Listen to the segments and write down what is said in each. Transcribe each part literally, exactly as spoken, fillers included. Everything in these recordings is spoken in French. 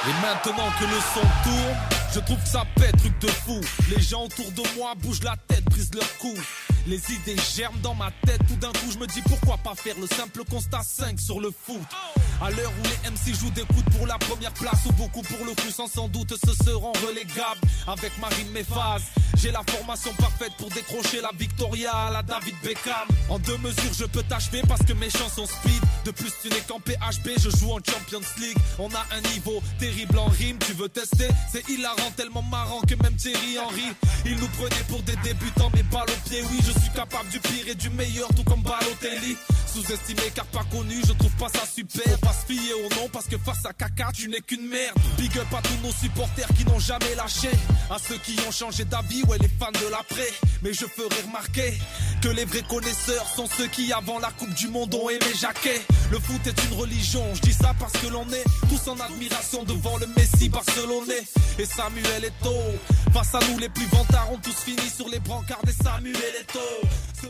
Et maintenant que le son tourne, je trouve que ça pète, truc de fou. Les gens autour de moi bougent la tête, brisent leur cou. Les idées germent dans ma tête, tout d'un coup je me dis pourquoi pas faire le simple constat cinq sur le foot. À l'heure où les M C jouent des coudes pour la première place, ou beaucoup pour le coup sans sans doute se seront relégables. Avec ma rime mes phases, j'ai la formation parfaite pour décrocher la Victoria à la David Beckham. En deux mesures je peux t'achever parce que mes chansons speed. De plus tu n'es qu'en P H B, je joue en Champions League. On a un niveau terrible en rime, tu veux tester? C'est hilarant, tellement marrant que même Thierry Henry il nous prenait pour des débutants, mais balle au pied. Oui, je suis capable du pire et du meilleur, tout comme Balotelli. Sous-estimé car pas connu, je trouve pas ça super. Faut pas se fier au nom parce que face à caca tu n'es qu'une merde. Big up à tous nos supporters qui n'ont jamais lâché, à ceux qui ont changé d'avis, ouais les fans de l'après. Mais je ferai remarquer que les vrais connaisseurs sont ceux qui avant la Coupe du Monde ont aimé Jacquet. Le foot est une religion, je dis ça parce que l'on est tous en admiration devant le Messi barcelonais. Et Samuel Eto'o, face à nous les plus vantards ont tous fini sur les brancards des Samuel Eto'o.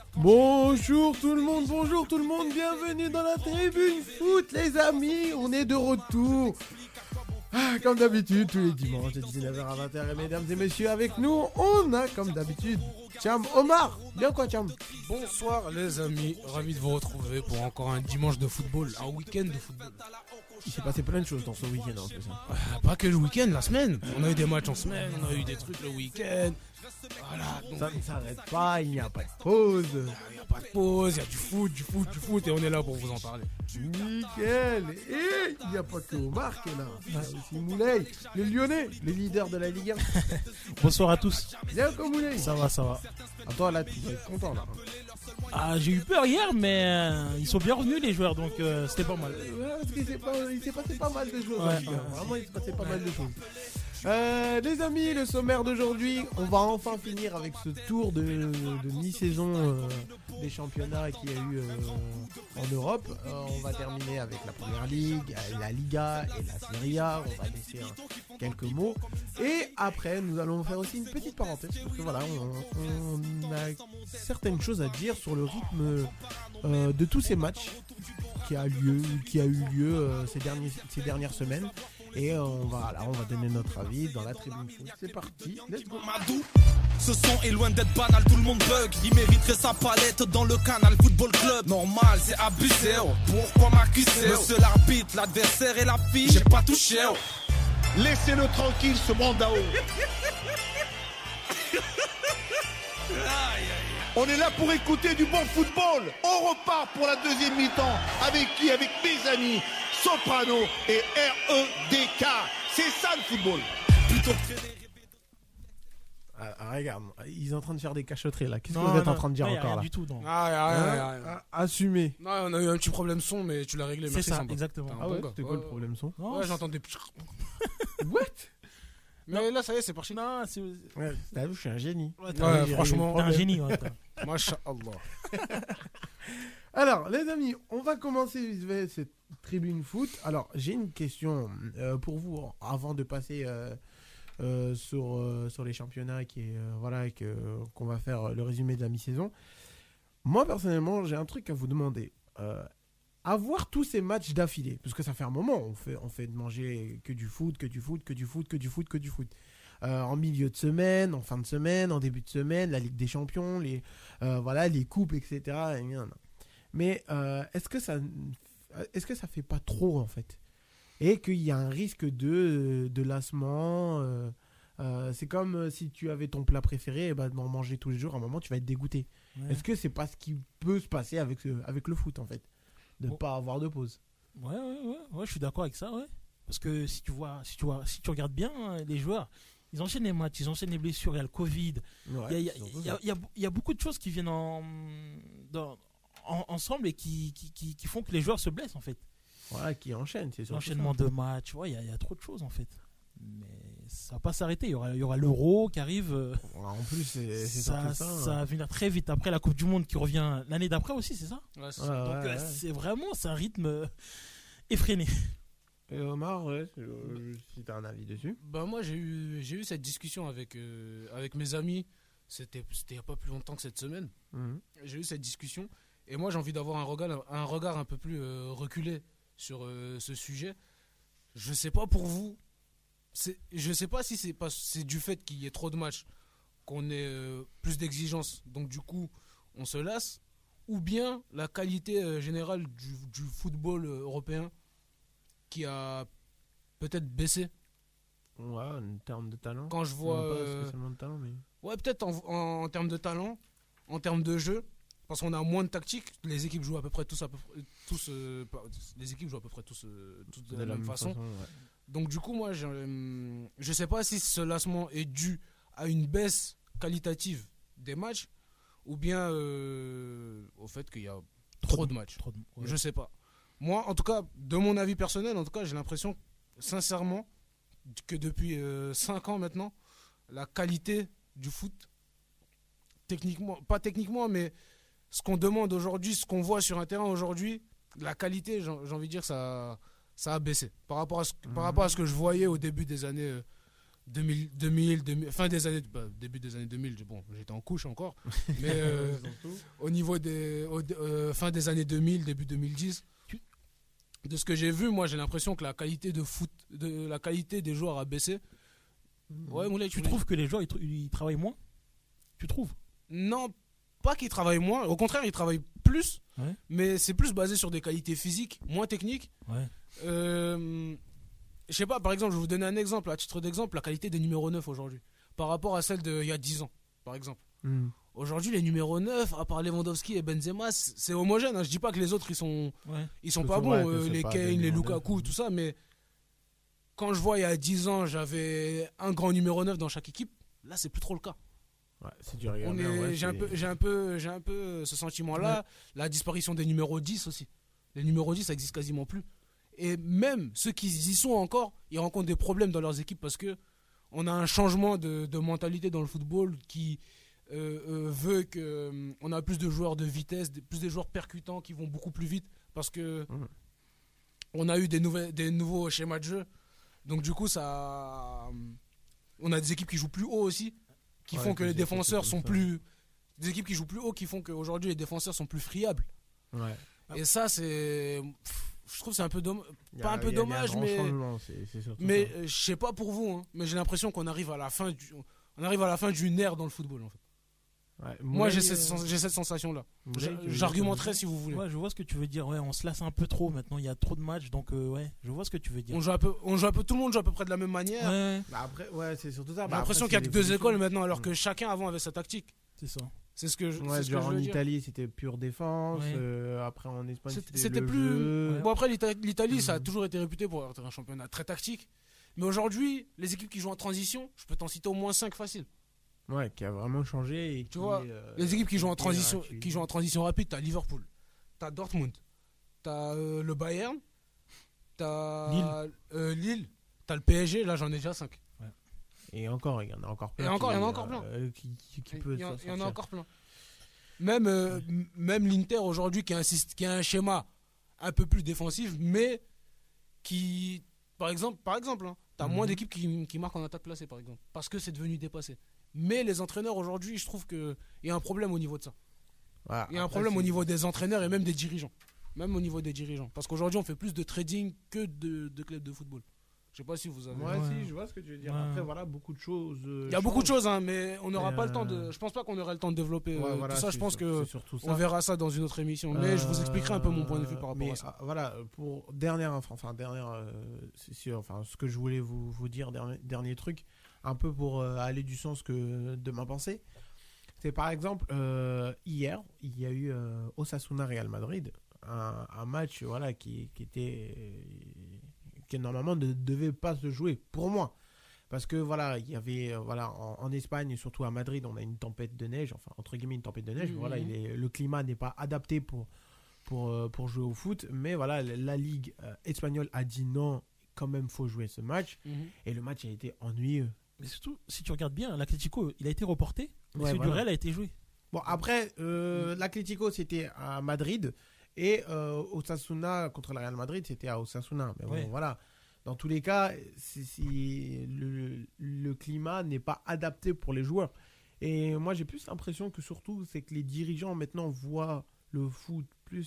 Bonjour tout le monde, bonjour tout le monde, bienvenue dans la tribune foot les amis, on est de retour. Ah, comme d'habitude, tous les dimanches de dix-neuf heures à vingt heures, et mesdames et messieurs, avec nous, on a comme d'habitude Cham Omar. Bien quoi Cham? Bonsoir les amis, ravi de vous retrouver pour encore un dimanche de football, un week-end de football. Il s'est passé plein de choses dans ce week-end en plus. Hein. Euh, pas que le week-end, la semaine. On a eu des matchs en semaine, on a eu des trucs le week-end. Voilà, donc... Ça ne s'arrête pas, il n'y a pas de pause. Il n'y a pas de pause, il y a du foot, du foot, du foot et on est là pour vous en parler. Nickel. Et il n'y a pas que Omar qui est là. Il y a aussi Moulay, les Lyonnais, les leaders de la Ligue un. Bonsoir à tous. Bien comme Moulay. Ça va, ça va. Attends, là, tu vas être content là. Ah, j'ai eu peur hier, mais euh, ils sont bien revenus les joueurs, donc euh, c'était pas mal. Ouais, parce qu'il s'est, pas, il s'est passé pas mal de choses. Ouais, hein, ouais. Vraiment, il s'est passé pas mal de choses. Euh, les amis, le sommaire d'aujourd'hui, on va enfin finir avec ce tour de, de mi-saison euh, des championnats qu'il y a eu euh, en Europe. Euh, on va terminer avec la Première Ligue, la Liga et la Serie A. On va laisser hein, quelques mots. Et après, nous allons faire aussi une petite parenthèse parce que voilà, on, on a certaines choses à dire sur le rythme euh, de tous ces matchs qui a lieu, qui a eu lieu euh, ces, derniers, ces dernières semaines. Et euh, on va là, on va donner notre avis dans la tribune foot. C'est parti, let's go. Madou, ce son est loin d'être banal, tout le monde bug. Il mériterait sa palette dans le Canal Football Club. Normal, c'est abusé, oh. Pourquoi m'accuser? Monsieur l'arbitre, l'adversaire et la fille, j'ai pas touché, oh. Laissez-le tranquille, ce mandao. On est là pour écouter du bon football. On repart pour la deuxième mi-temps. Avec qui? Avec mes amis Soprano et R E D K. C'est ça le football. Plutôt que de Ah, ah, regarde, ils sont en train de faire des cachotteries là. Qu'est-ce Non, que vous êtes non, en train de dire non, y a encore rien là? du tout, non. Ah, y'a rien, y'a Hein rien. Ah, Assumez. Non, on a eu un petit problème son, mais tu l'as réglé, C'est merci ça, Samba. exactement. T'es un Ah bon ouais, gars. c'était quoi le problème son? Non, Ouais, c'est- j'entends des... What? Mais là, ça y est, c'est parti. Non, c'est. Ouais, t'as vu, je suis un génie. Ouais, Ouais, t'as- franchement. T'es un génie, ouais. toi. Masha'Allah. Alors, les amis, on va commencer cette tribune foot. Alors, j'ai une question euh, pour vous avant de passer euh, euh, sur, euh, sur les championnats qui est, euh, voilà, que, qu'on va faire le résumé de la mi-saison. Moi, personnellement, j'ai un truc à vous demander. Euh, avoir tous ces matchs d'affilée, parce que ça fait un moment, on fait, on fait de manger que du foot, que du foot, que du foot, que du foot, que du foot. Euh, en milieu de semaine, en fin de semaine, en début de semaine, la Ligue des Champions, les, euh, voilà, les coupes, et cetera. Mais euh, est-ce que ça, est-ce que ça fait pas trop en fait, et qu'il y a un risque de, de lassement euh, euh, c'est comme si tu avais ton plat préféré, et bah, d'en manger tous les jours, à un moment tu vas être dégoûté. Ouais. Est-ce que c'est pas ce qui peut se passer avec, ce, avec le foot en fait, de ne Bon. pas avoir de pause? Ouais, ouais, ouais, ouais, je suis d'accord avec ça, ouais. Parce que si tu vois, si tu vois, si tu regardes bien hein, les joueurs, ils enchaînent les matchs, ils enchaînent les blessures, il y a le Covid, il Ouais, y, a, il y, a, c'est il y, a, il y, a, il y a beaucoup de choses qui viennent en, dans, en, ensemble et qui, qui, qui, qui font que les joueurs se blessent en fait. voilà, qui enchaîne, c'est surtout L'enchaînement ça. de matchs, ouais, il y, a, il y a trop de choses en fait. Mais ça va pas s'arrêter, il y aura, il y aura l'Euro qui arrive. euh, Ouais, en plus, c'est, c'est ça, surtout ça. ça va venir très vite après la Coupe du Monde qui revient l'année d'après aussi, c'est ça? Ouais, c'est Ouais, ça. Donc ouais, euh, ouais. c'est vraiment, c'est un rythme euh, effréné. Et Omar, ouais, euh, si t'as un avis dessus. Bah moi j'ai eu j'ai eu cette discussion avec euh, avec mes amis. C'était c'était il y a pas plus longtemps que cette semaine. Mhm. J'ai eu cette discussion et moi j'ai envie d'avoir un regard un regard un peu plus euh, reculé sur euh, ce sujet. je sais pas pour vous. C'est, je sais pas si c'est, pas, c'est du fait qu'il y ait trop de matchs, qu'on ait euh, plus d'exigences, donc du coup, on se lasse, ou bien la qualité euh, générale du, du football euh, européen qui a peut-être baissé. Ouais, en termes de talent. Quand je vois. Non, pas euh, spécialement de talent, mais. Ouais, peut-être en, en, en termes de talent, en termes de jeu, parce qu'on a moins de tactique. Les équipes jouent à peu près tous, à peu près, tous euh, pas- les équipes jouent à peu près tous, euh, tous de, la, même façon. ouais. Donc du coup, moi, je, euh, je sais pas si ce lassement est dû à une baisse qualitative des matchs ou bien euh, au fait qu'il y a trop de matchs. Trop de- ouais. Je sais pas. Moi, en tout cas, de mon avis personnel, en tout cas, j'ai l'impression, sincèrement, que depuis cinq ans maintenant, la qualité du foot, techniquement, pas techniquement, mais ce qu'on demande aujourd'hui, ce qu'on voit sur un terrain aujourd'hui, la qualité, j'ai j'ai envie de dire, ça, ça a baissé. Par rapport, à ce, Mhm. par rapport à ce que je voyais au début des années euh, deux mille, deux mille, deux mille, fin des années, bah, début des années deux mille, bon, j'étais en couche encore, mais euh, au niveau des, au- euh, fin des années deux mille, début deux mille dix, de ce que j'ai vu, moi j'ai l'impression que la qualité de foot, de la qualité des joueurs a baissé. Ouais, Moulay, Tu voulais- trouves que les joueurs ils, tr- ils travaillent moins? Tu trouves? Non, pas qu'ils travaillent moins, au contraire ils travaillent plus, Ouais. mais c'est plus basé sur des qualités physiques, moins techniques. Ouais. Euh, je sais pas, par exemple, je vais vous donner un exemple, à titre d'exemple, la qualité des numéros neuf aujourd'hui, par rapport à celle d'il y a dix ans, par exemple. Mhm. Aujourd'hui, les numéros neuf, à part Lewandowski et Benzema, c- c'est homogène. Hein. Je dis pas que les autres, ils sont, Ouais. ils sont Que pas c'est bons, vrai, que euh, c'est les pas Kane, des les numéros Lukaku, neuf. tout ça, mais quand je vois il y a dix ans, j'avais un grand numéro neuf dans chaque équipe, là, c'est plus trop le cas. Ouais, c'est du regard. On est, j'ai, un peu, j'ai, un peu, j'ai un peu ce sentiment-là. La disparition des numéros dix aussi. Les numéros dix, ça existe quasiment plus. Et même ceux qui y sont encore, ils rencontrent des problèmes dans leurs équipes parce que on a un changement de, de mentalité dans le football qui euh, euh, veut que euh, on a plus de joueurs de vitesse, des- plus de joueurs percutants qui vont beaucoup plus vite parce que Mhm. on a eu des, nouvelles, des nouveaux schémas de jeu. Donc du coup, ça, on a des équipes qui jouent plus haut aussi, qui Ouais, font que que les c'est- défenseurs c'est sont comme ça. plus, des équipes qui jouent plus haut, qui font qu'aujourd'hui les défenseurs sont plus friables. Ouais. Et ça, c'est, pff, je trouve que c'est un peu dommage. Il y Pas a- un peu il y a- il y a dommage, grand mais- changement, c'est- c'est surtout Mais ça. euh, je sais pas pour vous, hein, mais j'ai l'impression qu'on arrive à la fin du, on arrive à la fin d'une ère dans le football en fait. Ouais. Moi, Moulay, j'ai cette, euh, sens- j'ai cette sensation-là. Moulay, J'a- tu veux dire J'argumenterai quelque chose si vous voulez. Ouais, je vois ce que tu veux dire. Ouais, on se lasse un peu trop maintenant. Il y a trop de matchs, donc euh, ouais, je vois ce que tu veux dire. On joue un peu, on joue un peu, tout le monde joue à peu près de la même manière. Ouais, Bah après, ouais, c'est surtout ça. J'ai Bah l'impression après, qu'il y a c'est que deux l'évolution. écoles maintenant, alors Mm. que chacun avant avait sa tactique. c'est ça. C'est ce que je, Ouais, c'est ce que genre je en veux dire. Italie, c'était pure défense. Ouais. euh, après, en Espagne, C'était- c'était, c'était le plus- jeu. Ouais. Bon, après, l'Ita- l'Italie, ça a Mhm. toujours été réputé pour être un championnat très tactique. Mais aujourd'hui, les équipes qui jouent en transition, je peux t'en citer au moins cinq faciles. Ouais, qui a vraiment changé. Et Tu qui, vois, euh, Les équipes qui jouent en qui- transition, qui- qui jouent en transition rapide, t'as Liverpool, t'as Dortmund, t'as euh, le Bayern, t'as Lille. euh, Lille, t'as le P S G. Là, j'en ai déjà cinq. Et encore, il y en a encore plein. Et encore, qui, il y en a encore euh, plein. euh, qui, qui, qui Il peut y, en- s'en il y en a sortir. encore plein. Même, euh, m- même l'Inter aujourd'hui qui, insiste, qui a un schéma un peu plus défensif, mais qui, par exemple, par exemple hein, tu as Mhm. moins d'équipes qui, qui marquent en attaque placée, par exemple, parce que c'est devenu dépassé. Mais les entraîneurs aujourd'hui, je trouve qu'il y a un problème au niveau de ça. Voilà, Il y a un après, problème au c'est- niveau des entraîneurs et même des dirigeants. Même au niveau des dirigeants. Parce qu'aujourd'hui, on fait plus de trading que de, de clubs de football. Je sais pas si vous avez. Ouais, Ouais. si, je vois ce que tu veux dire. Ouais. Après, voilà, beaucoup de choses. euh, Il y a beaucoup de changent. choses, hein, mais on n'aura Et pas le temps euh, de. Je pense pas qu'on aura le temps de développer Ouais, euh, voilà, tout ça. Je c'est pense sur- que c'est surtout on ça. verra ça dans une autre émission. Mais je vous expliquerai un peu mon point de vue par rapport mais, à ça. euh, voilà, pour dernière, enfin, enfin dernière, euh, c'est sûr, enfin, ce que je voulais vous, vous dire, dernier, dernier truc, un peu pour euh, aller du sens que de ma pensée, c'est par exemple, euh, hier, il y a eu euh, Osasuna Real Madrid, un, un match voilà, qui, qui était, qui normalement ne devait pas se jouer, pour moi. Parce que voilà, il y avait euh, voilà en, en Espagne et surtout à Madrid, on a une tempête de neige, enfin entre guillemets une tempête de neige. Mhm. Voilà, il est, le climat n'est pas adapté pour pour euh, pour jouer au foot, mais voilà, la, la ligue euh, espagnole a dit non, quand même faut jouer ce match, Mhm. et le match a été ennuyeux. Mais surtout, si tu regardes bien, l'Atlético, il a été reporté, mais Ouais, celui voilà. du Real a été joué. Bon après, euh, l'Atlético c'était à Madrid et euh, Osasuna contre le Real Madrid c'était à Osasuna. Mais bon, Ouais. voilà. Dans tous les cas, c'est, c'est- le, le climat n'est pas adapté pour les joueurs. Et moi, j'ai plus l'impression que surtout, c'est que les dirigeants maintenant voient le foot plus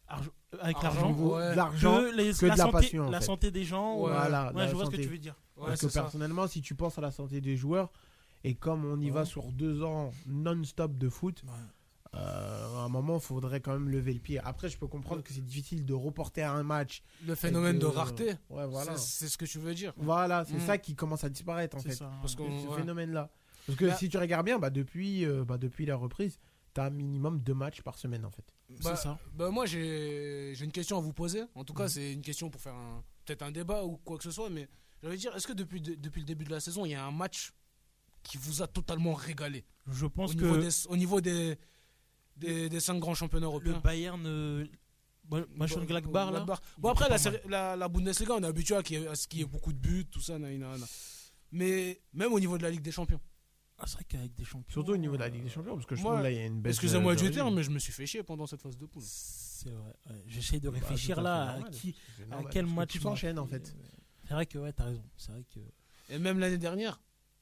argent- avec Argent, l'argent. ouais. De l'argent, Que, les- que la, de la santé, passion, en la fait. santé des gens. Ouais. ouais. Voilà, Ouais, la je vois ce que santé. tu veux dire. Ouais, Parce c'est que ça. personnellement, si tu penses à la santé des joueurs, et comme on y va Ouais. sur deux ans non-stop de foot, Ouais. euh, à un moment, il faudrait quand même lever le pied. Après, je peux comprendre que c'est difficile de reporter un match. Le phénomène et de que- rareté, Ouais, voilà. c'est c'est ce que tu veux dire. Voilà, c'est Mm. ça qui commence à disparaître en C'est fait. ça. Parce Ce qu'on- ouais. phénomène-là. Parce que Bah- si tu regardes bien, bah, depuis, euh, bah, depuis la reprise, tu as un minimum deux matchs par semaine en fait. Bah, C'est ça. bah, moi, j'ai j'ai une question à vous poser. En tout cas, Mhm. c'est une question pour faire un- peut-être un débat ou quoi que ce soit. Mais j'allais dire, est-ce que depuis, de- depuis le début de la saison, il y a un match qui vous a totalement régalé Je pense au que niveau, des, au niveau des, des, des cinq grands championnats le européens? Bayern, euh, Mönchengladbach là. Gladbach. Bon, après, pas la, mal. série- la, la Bundesliga, on est habitué à, qu'il y ait- à ce qu'il y ait beaucoup de buts, tout ça. Nan, nan, nan. Mais même au niveau de la Ligue des Champions. Ah, c'est vrai qu'avec des champions. Surtout au niveau de la Ligue des Champions, parce que je Moi, trouve là, il y a une baisse. Excusez-moi de- du de terme, régime. mais je me suis fait chier pendant cette phase de poule. C'est vrai. ouais. J'essaye de Bah, réfléchir tout à fait là à normal. qui. C'est À normal, quel parce que match tout m'a s'enchaîne en fait- fait. C'est vrai que ouais, t'as raison. C'est vrai que. Et même l'année dernière.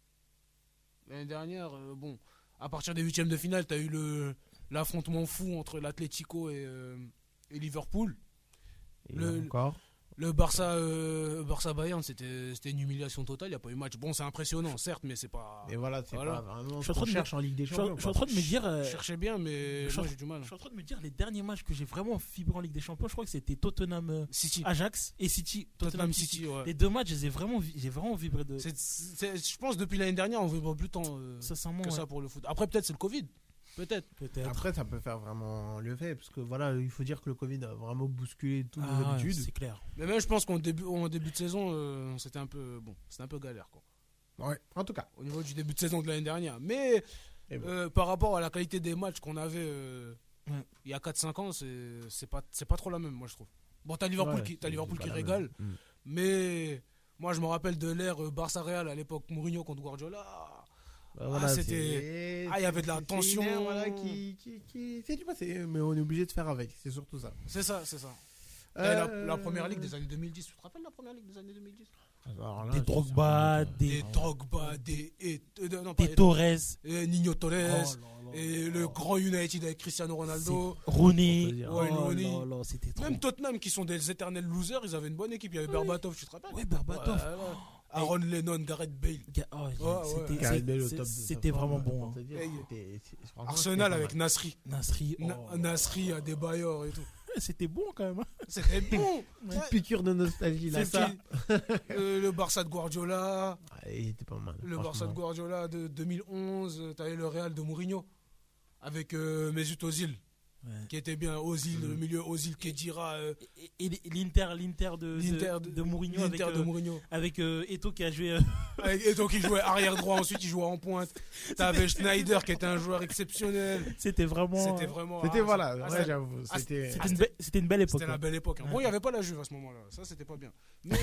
L'année dernière, euh, bon, à partir des huitièmes de finale, t'as eu le l'affrontement fou entre l'Atlético et, euh, et Liverpool. Et Le- encore. Le Barça, euh, Barça Bayern, c'était c'était une humiliation totale. Il n'y a pas eu match. Bon, c'est impressionnant, certes, mais c'est pas. Et voilà, c'est Voilà. pas vraiment Je ce suis en qu'on train de cherche en Ligue des Je suis Champions. je suis en quoi. train de me dire. euh, Je cherchais bien, mais je moi suis- j'ai du mal. Je suis en train de me dire les derniers matchs que j'ai vraiment vibré en Ligue des Champions. Je crois que c'était Tottenham euh, City. Ajax et City. Tottenham City, ouais. Les deux matchs, j'ai vraiment, vi- j'ai vraiment vibré de. C'est- c'est- je pense depuis l'année dernière, on vibre plus tant euh, Sincèrement, que ouais. ça pour le foot. Après, peut-être c'est le Covid. Peut-être. Peut-être. Après, ça peut faire vraiment le fait, parce que voilà, il faut dire que le Covid a vraiment bousculé toutes nos Ah, ouais, habitudes. c'est clair. Mais même, je pense qu'en début, en début de saison, euh, c'était un peu bon, c'était un peu galère quoi. Ouais, en tout cas. Au niveau du début de saison de l'année dernière. Mais Et bon. euh, par rapport à la qualité des matchs qu'on avait euh, Ouais. il y a quatre cinq ans, c'est c'est pas c'est pas trop la même, moi je trouve. Bon, t'as Liverpool Ouais, qui t'as c'est- Liverpool c'est qui pas la régale, même. Mm. mais moi je me rappelle de l'ère euh, Barça Real à l'époque Mourinho contre Guardiola. Bah, voilà, c'était- c'est- Ah, il y avait de la c'est- c'est tension. une ère, voilà, qui, qui, qui... C'est du passé, mais on est obligé de faire avec, c'est surtout ça. C'est ça, c'est ça. Et Euh, La, la première ligue des années deux mille dix, tu te rappelles la première ligue des années deux mille dix? Alors là, Des c'est- Drogba, c'est- des- Des Drogba, des et, euh, non, pas Des et- Torres. et Nino Torres, Oh là là. et le grand United avec Cristiano Ronaldo. C'est Rooney. On peut dire. Oh Ouais, Rooney. là là, c'était trop. Même Tottenham qui sont des éternels losers, ils avaient une bonne équipe. Il y avait Berbatov, tu te rappelles? Ouais, Berbatov. Ouais, ouais. Aaron Lennon, Gareth Bale. Ga- oh, ouais. c'était- Gareth Bale au c'est- top de C'était sa forme, vraiment pour bon. te hein. dire, Hey. c'était- c'est- franchement, Arsenal c'était pas avec mal. Nasri. Nasri. oh Na- là là. Nasri à Bayor et tout. C'était bon quand même. hein. C'était bon. Petite piqûre de nostalgie là, C'est ça. qui Euh, Le Barça de Guardiola. Ah, il était pas mal. Le Barça franchement. de Guardiola de deux mille onze. euh, T'avais le Real de Mourinho. Avec euh, Mesut Ozil. Ouais. Qui était bien. Ozil, Mm. le milieu Ozil, Kedira. euh, Et, et l'Inter, l'Inter de, L'Inter de, de Mourinho avec, l'Inter de euh, Mourinho. avec euh, Eto'o qui a joué. euh, Avec Eto'o qui jouait arrière droit, ensuite il jouait en pointe. T'avais Schneider qui était un joueur exceptionnel. C'était vraiment. C'était euh, vraiment. C'était ah, voilà, ah, ouais, c'était- j'avoue. ah, C'était. C'était une, be- c'était une belle époque. C'était la ouais. belle époque. hein. Bon, il n'y avait pas la Juve à ce moment-là. Ça, c'était pas bien. Mais.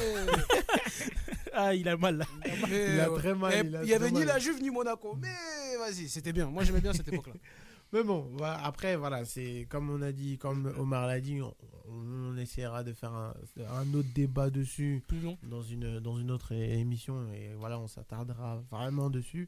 Ah, il a mal là. mais, Il a ouais. très mal, Et il a Il y avait très ni mal. la Juve ni Monaco. Mais vas-y, c'était bien. Moi, j'aimais bien cette époque-là. Mais bon, voilà, après, voilà, c'est comme on a dit, comme Omar l'a dit, on, on essaiera de faire un, un autre débat dessus Plus long. dans une, dans une autre é- émission. Et voilà, on s'attardera vraiment dessus.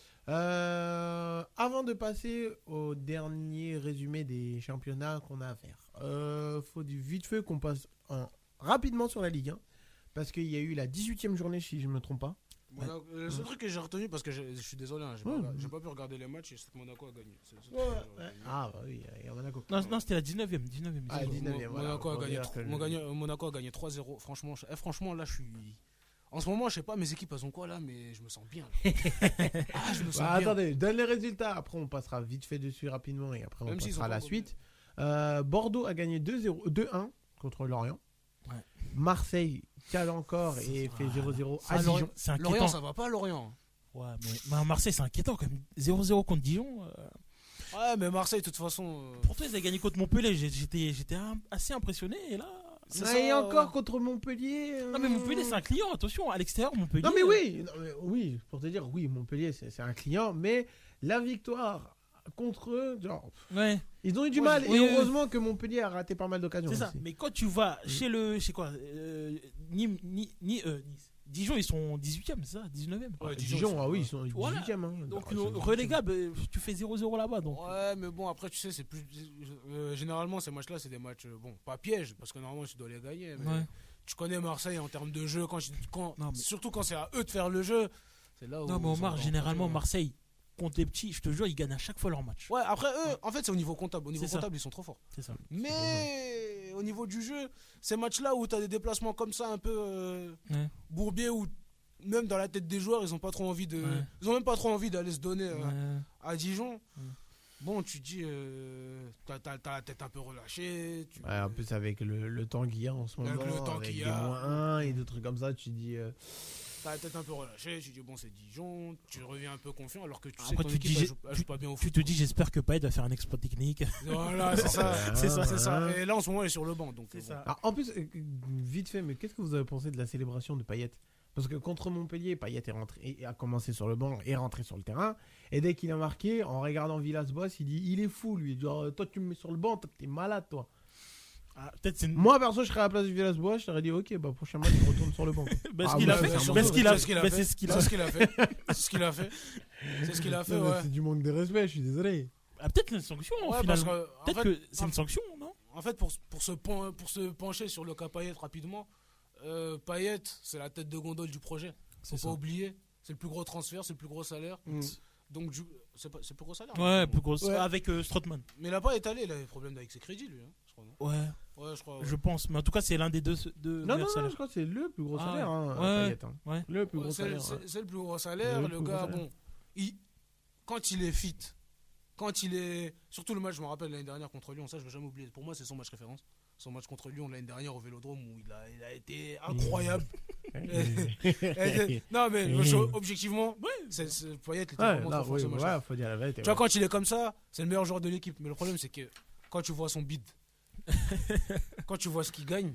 Euh, avant de passer au dernier résumé des championnats qu'on a à faire, euh, faut du vite fait qu'on passe en- rapidement sur la Ligue un. Parce qu'il y a eu la dix-huitième journée, si je ne me trompe pas. Monaco- Le seul truc que j'ai retenu, parce que j'ai- je suis désolé, hein, j'ai Ouais. pas, j'ai pas pu regarder les matchs, c'est que Monaco a gagné. C'est le seul Ouais, truc que j'ai ouais. retenu. Ah, bah oui, il y a Monaco. Non, non c'était la dix-neuvième. dix-neuvième Ah, dix-neuvième. dix-neuvième, voilà, Monaco, a pour gagné dire tro- que le- Mon gagné- Monaco a gagné trois zéro. Franchement, je- eh, franchement, là, je suis. En ce moment, je sais pas mes équipes elles ont quoi là, mais je me sens bien. là. Ah, je me sens Bah, bien. attendez, je donne les résultats. Après, on passera vite fait dessus rapidement et après, on Même s'ils passera à ont la pas suite. Euh, Bordeaux a gagné deux zéro deux un contre Lorient. Ouais. Marseille cale encore et fait zéro zéro à Ah, Dijon. Lorient, c'est inquiétant. Lorient, ça va pas, Lorient. Ouais, mais, mais à Marseille, c'est inquiétant quand même. zéro zéro contre Dijon. euh, Ouais, mais Marseille, de toute façon. euh, Pourtant, ils avaient gagné contre Montpellier. J'ai- J'étais, j'étais un- assez impressionné. Et là. c'est Ah, ça, et encore ouais. contre Montpellier. euh, Non, mais Montpellier, c'est un client. Attention, à l'extérieur, Montpellier. Non, mais oui, non, mais oui, pour te dire, oui, Montpellier, c'est c'est un client, mais la victoire contre eux, genre, Ouais, ils ont eu du Moi, mal. je- Et oui, oui, heureusement que Montpellier a raté pas mal d'occasions. c'est ça. aussi. Mais quand tu vas chez le. Chez quoi euh, Nîmes, Ni- Ni- euh, Nice. Dijon, ils sont dix-huitième, c'est ça, dix-neuvième. Ouais, Dijon, ah oui, ils sont Voilà. dix-huitième. Hein. Donc, Ah, ils sont relégable, euh, tu fais zéro zéro là-bas. Donc. Ouais, mais bon, après, tu sais, c'est plus. euh, généralement, ces matchs-là, c'est des matchs. euh, bon, pas pièges, parce que normalement, tu dois les gagner. Mais Ouais. tu connais Marseille en termes de jeu, quand, je- quand, Non, mais- surtout quand c'est à eux de faire le jeu. C'est là où. Non, mais ils Omar, sont généralement, en- Marseille, contre les petits, je te jure, ils gagnent à chaque fois leur match. Ouais, après, eux, en fait, c'est au niveau comptable. Au niveau C'est ça. comptable, ils sont trop forts. C'est ça. Mais au niveau du jeu, ces matchs-là où tu as des déplacements comme ça, un peu euh, Ouais. bourbiers, où même dans la tête des joueurs, ils ont pas trop envie de. Ouais. Ils ont même pas trop envie d'aller se donner euh, Ouais. à Dijon. Ouais. Bon, tu te dis, euh, t'as, t'as- t'as la tête un peu relâchée. Tu... Ouais, en plus, avec le, le temps qu'il y a en ce moment, Avec le temps avec qu'il y des a. moins un et des trucs comme ça, tu te dis. euh, T'as la tête un peu relâchée, tu te dis bon c'est Dijon, tu reviens un peu confiant alors que tu sais Après, que ton tu équipe dis- elle joue, elle joue pas bien au Tu foot. te dis, j'espère que Payet va faire un exploit technique. Voilà, c'est ça, C'est ça. c'est ça. Et là en ce moment il est sur le banc donc. C'est bon. ça. Ah, en plus, euh, vite fait, mais qu'est-ce que vous avez pensé de la célébration de Payet? Parce que contre Montpellier, Payet est rentré, et a commencé sur le banc et est rentré sur le terrain. Et dès qu'il a marqué, en regardant Villas-Boas, il dit il est fou lui. Genre, toi tu me mets sur le banc, toi, t'es malade toi. Ah, peut-être c'est une- Moi perso, je serais à la place de Villas-Boas, je t'aurais dit ok, bah prochain match, je retourne sur le banc. Parce Ah, qu'il bah, a c'est fait. un Parce morceau. qu'il a C'est ce qu'il a bah, fait. c'est ce qu'il a C'est ce qu'il a fait. C'est ce qu'il a fait. C'est ce qu'il a fait, Non, mais ouais. C'est du manque de respect, je suis désolé. Ah, peut-être une sanction, Ouais, parce finalement. que, en Peut-être fait, que c'est une sanction, non? En fait, pour, pour, se, pen- pour se pencher sur le cas Payet rapidement, euh, Payet, c'est la tête de gondole du projet. Faut C'est pas ça. oublier. C'est le plus gros transfert, c'est le plus gros salaire. Mm. Donc, du- c'est pas- c'est le plus gros salaire. Ouais, hein. plus grosse. Ouais. Avec euh, Strootman. Mais il a pas étalé, il a des problèmes avec ses crédits, lui. Hein, je crois, non Ouais, Ouais, je crois. ouais. je pense. Mais en tout cas, c'est l'un des deux, deux Non, non, meilleurs non, salaires. je crois que c'est le plus gros Ah, salaire, hein, ouais. Payet, hein. Ouais. Le plus Ouais, gros c'est, salaire. c'est- ouais. c'est le plus gros salaire. Le Le, plus gars, gros salaire. bon, il, quand il est fit, quand il est. Surtout le match, je me rappelle l'année dernière contre Lyon, ça je vais jamais oublier. Pour moi, c'est son match référence. Son match contre Lyon l'année dernière au Vélodrome où il a, il a été incroyable. Et- non, mais je- objectivement, c'est, c'est, Payet était Ouais, vraiment non, trop fort oui, ce match-là. ouais, faut dire la vérité. Tu vois, ouais. quand il est comme ça, c'est le meilleur joueur de l'équipe. Mais le problème, c'est que quand tu vois son bid, quand tu vois ce qu'il gagne.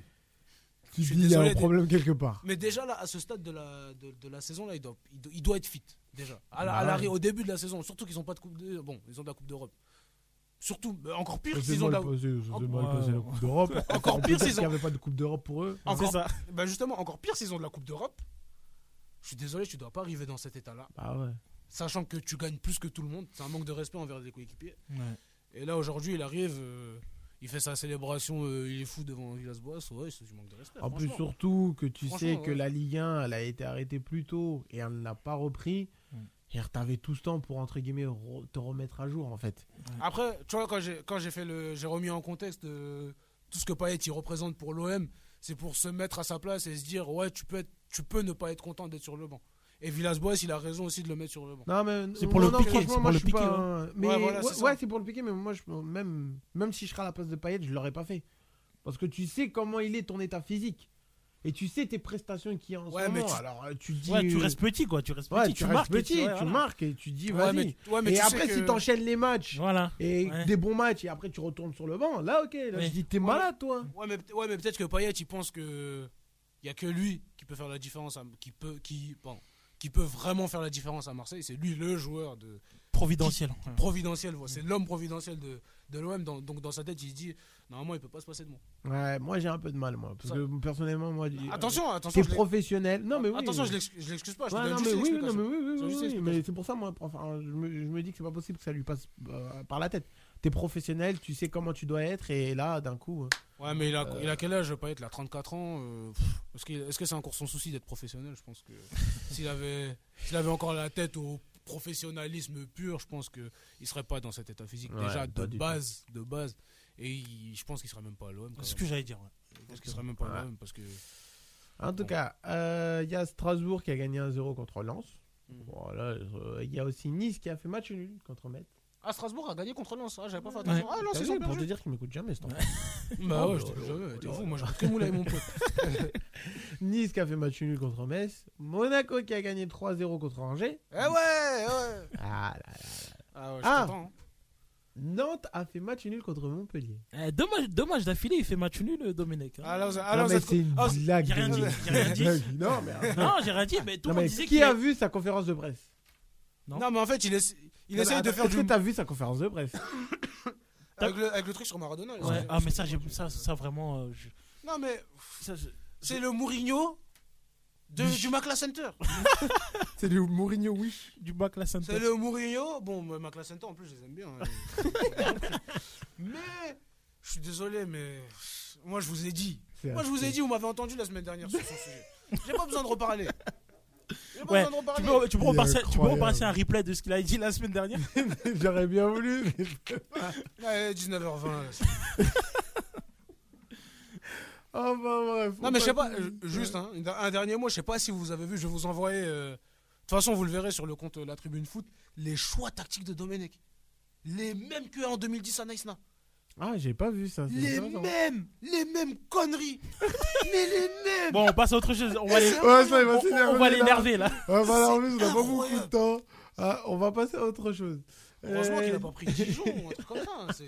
Tu je suis dis, il y a désolé un de- problème quelque part. Mais déjà, là, à ce stade de la, de, de la saison, là, il doit, il doit, il doit être fit. Déjà. À, la- Bah à ouais. l'arrivée, au début de la saison, surtout qu'ils n'ont pas de coupe de. Bon, ils ont de la Coupe d'Europe. Surtout, mais encore pire C'est s'ils ont de mal la. passé, c'est En- mal Ouais, passé la ouais. Coupe d'Europe. Encore On pire peut dire s'ils qu'il n'y ont. avait pas de Coupe d'Europe pour eux. Encore, C'est ça. bah justement, encore pire s'ils ont de la Coupe d'Europe. Je suis désolé, tu dois pas arriver dans cet état-là. Bah ouais. Sachant que tu gagnes plus que tout le monde. C'est un manque de respect envers les coéquipiers. Ouais. Et là, aujourd'hui, il arrive. euh, il fait sa célébration. euh, il est fou devant Villas-Boas. Ouais, c'est du manque de respect. En plus, franchement. surtout que tu sais Franchement, que ouais. la Ligue un, elle a été arrêtée plus tôt et elle ne l'a pas repris. Mm. Et t'avais tout ce temps pour, entre guillemets, re- te remettre à jour, en fait. Après, tu vois, quand j'ai quand j'ai fait le, j'ai remis en contexte euh, tout ce que Payet il représente pour l'O M, c'est pour se mettre à sa place et se dire ouais, tu peux être, tu peux ne pas être content d'être sur le banc. Et Villas-Boas, il a raison aussi de le mettre sur le banc. Non, mais C'est pour non, le non, piquer, franchement, c'est moi, pour je le suis piquer, pas- Mais Ouais, voilà, ouais, c'est ouais, ça. c'est pour le piquer, mais moi, je, même, même si je serais à la place de Payet, je l'aurais pas fait. Parce que tu sais comment il est ton état physique. Et tu sais tes prestations qu'il y a en Ouais, ce mais moment. tu- Alors, euh, tu dis. Ouais, tu restes petit, quoi. Tu restes Ouais, petit. tu Tu restes marques. et petit, ouais, tu voilà. marques et tu dis, Ouais, vas-y. mais, ouais, mais Et tu sais après, que- si t'enchaînes les matchs Voilà. et Ouais. des bons matchs et après tu retournes sur le banc, là, ok. Là, Ouais. je dis, t'es Ouais. malade, toi. Ouais, mais, ouais, mais peut-être que Payet, il pense que il y a que lui qui peut faire la différence, à- qui peut, qui, bon, qui peut vraiment faire la différence à Marseille. C'est lui le joueur de Providentiel. Ouais. providentiel. voilà. C'est l'homme providentiel de, de l'O M. Dans- donc dans sa tête, il se dit normalement, il peut pas se passer de moi. Ouais, moi, j'ai un peu de mal, moi. Parce Ça- que personnellement, moi. je- Attention, attention. T'es je l'ai- professionnel. Non, mais oui. Attention, je l'excuse- je l'excuse pas. Je te Ouais, donne non, juste mais oui, non, l'explication. mais oui, oui, C'est oui, juste oui, l'explication. mais c'est pour ça, moi, enfin, je, me, je me dis que c'est pas possible que ça lui passe euh, par la tête. T'es professionnel, tu sais comment tu dois être, et là, d'un coup. euh, Ouais, mais il a, il a quel âge, Payet? Il a trente-quatre ans. euh, pff, est-ce, qu'il- est-ce que c'est encore son souci d'être professionnel? Je pense que s'il avait, s'il avait encore la tête au professionnalisme pur, je pense qu'il ne serait pas dans cet état physique. Ouais, Déjà, pas de du base, de base. Et il- je pense qu'il serait même pas à l'O M. quand C'est ce même. que j'allais dire. Ouais. Je pense qu'il serait même pas à Ouais. l'O M parce que. En tout Bon. cas, euh, il y a Strasbourg qui a gagné un zéro contre Lens. Mhm. Voilà, euh, il y a aussi Nice qui a fait match nul contre Metz. Ah, Strasbourg a gagné contre Lens. Ah, j'avais pas fait Ouais. attention. Ah, Lens, T'as ils vu, ont pour te perdu. dire qu'il m'écoute jamais, cet enfant. Bah ouais, Oh, je te là, jure, là, t'es là, fou. là. Moi, j'ai pris moule avec mon pote. Nice qui a fait match nul contre Metz. Monaco qui a gagné trois zéro contre Angers. Eh ouais, ouais. Ah là là. Ah, ouais, je suis Ah. content. hein. Nantes a fait match nul contre Montpellier. Eh, dommage, dommage d'affilée, il fait match nul, euh, Domenech. hein. Ah, là, vous- ah, non, là, vous mais êtes- c'est une ah, c'est- blague. j'ai rien de- dit, j'ai rien dit. Non, mais, Non, j'ai rien dit, mais tout non, le monde mais disait qui qu'il a a- vu sa conférence de presse? Non. Non, mais en fait, il, essa- il Non, essaye mais de attends, faire est-ce du. que t'as vu sa conférence de presse? Avec le, avec le truc sur Maradona. là, Ouais, c'est- ah, mais ça, j'ai- ça, ça vraiment. euh, je- Non, mais ça, je- c'est le Mourinho De, du Macla Center. C'est le Mourinho Wish. Du bac la Center. C'est le Mourinho. Bon, Macla Center, en plus, je les aime bien. Hein. Mais, je suis désolé, mais moi, je vous ai dit. C'est Moi, je vous ai assez- dit, vous m'avez entendu la semaine dernière sur son sujet. J'ai pas besoin de reparler. J'ai pas Ouais, besoin de tu reparler. peux, tu peux Il est repasser, tu peux incroyable. repasser un replay de ce qu'il a dit la semaine dernière. J'aurais bien voulu, mais je peux pas. Ouais, dix-neuf heures vingt. là. Oh, bah, bref. Non, mais je sais pas, tout- euh, juste hein, un dernier mot, je sais pas si vous avez vu, je vais vous envoyer. euh, De toute façon, vous le verrez sur le compte euh, La Tribune Foot, les choix tactiques de Domenech. Les mêmes qu'en deux mille dix à Nice. Ah, j'ai pas vu ça. c'est Les intéressant. mêmes, les mêmes conneries. Mais les mêmes. Bon, on passe à autre chose. On va les- Ouais, ça, il va on- s'énerver. on va là. l'énerver là. Ah, voilà, en C'est plus, on n'a pas beaucoup de incroyable. temps. Ah, on va passer à autre chose. Heureusement Euh, qu'il a pas pris Dijon ou un truc comme ça. hein, C'est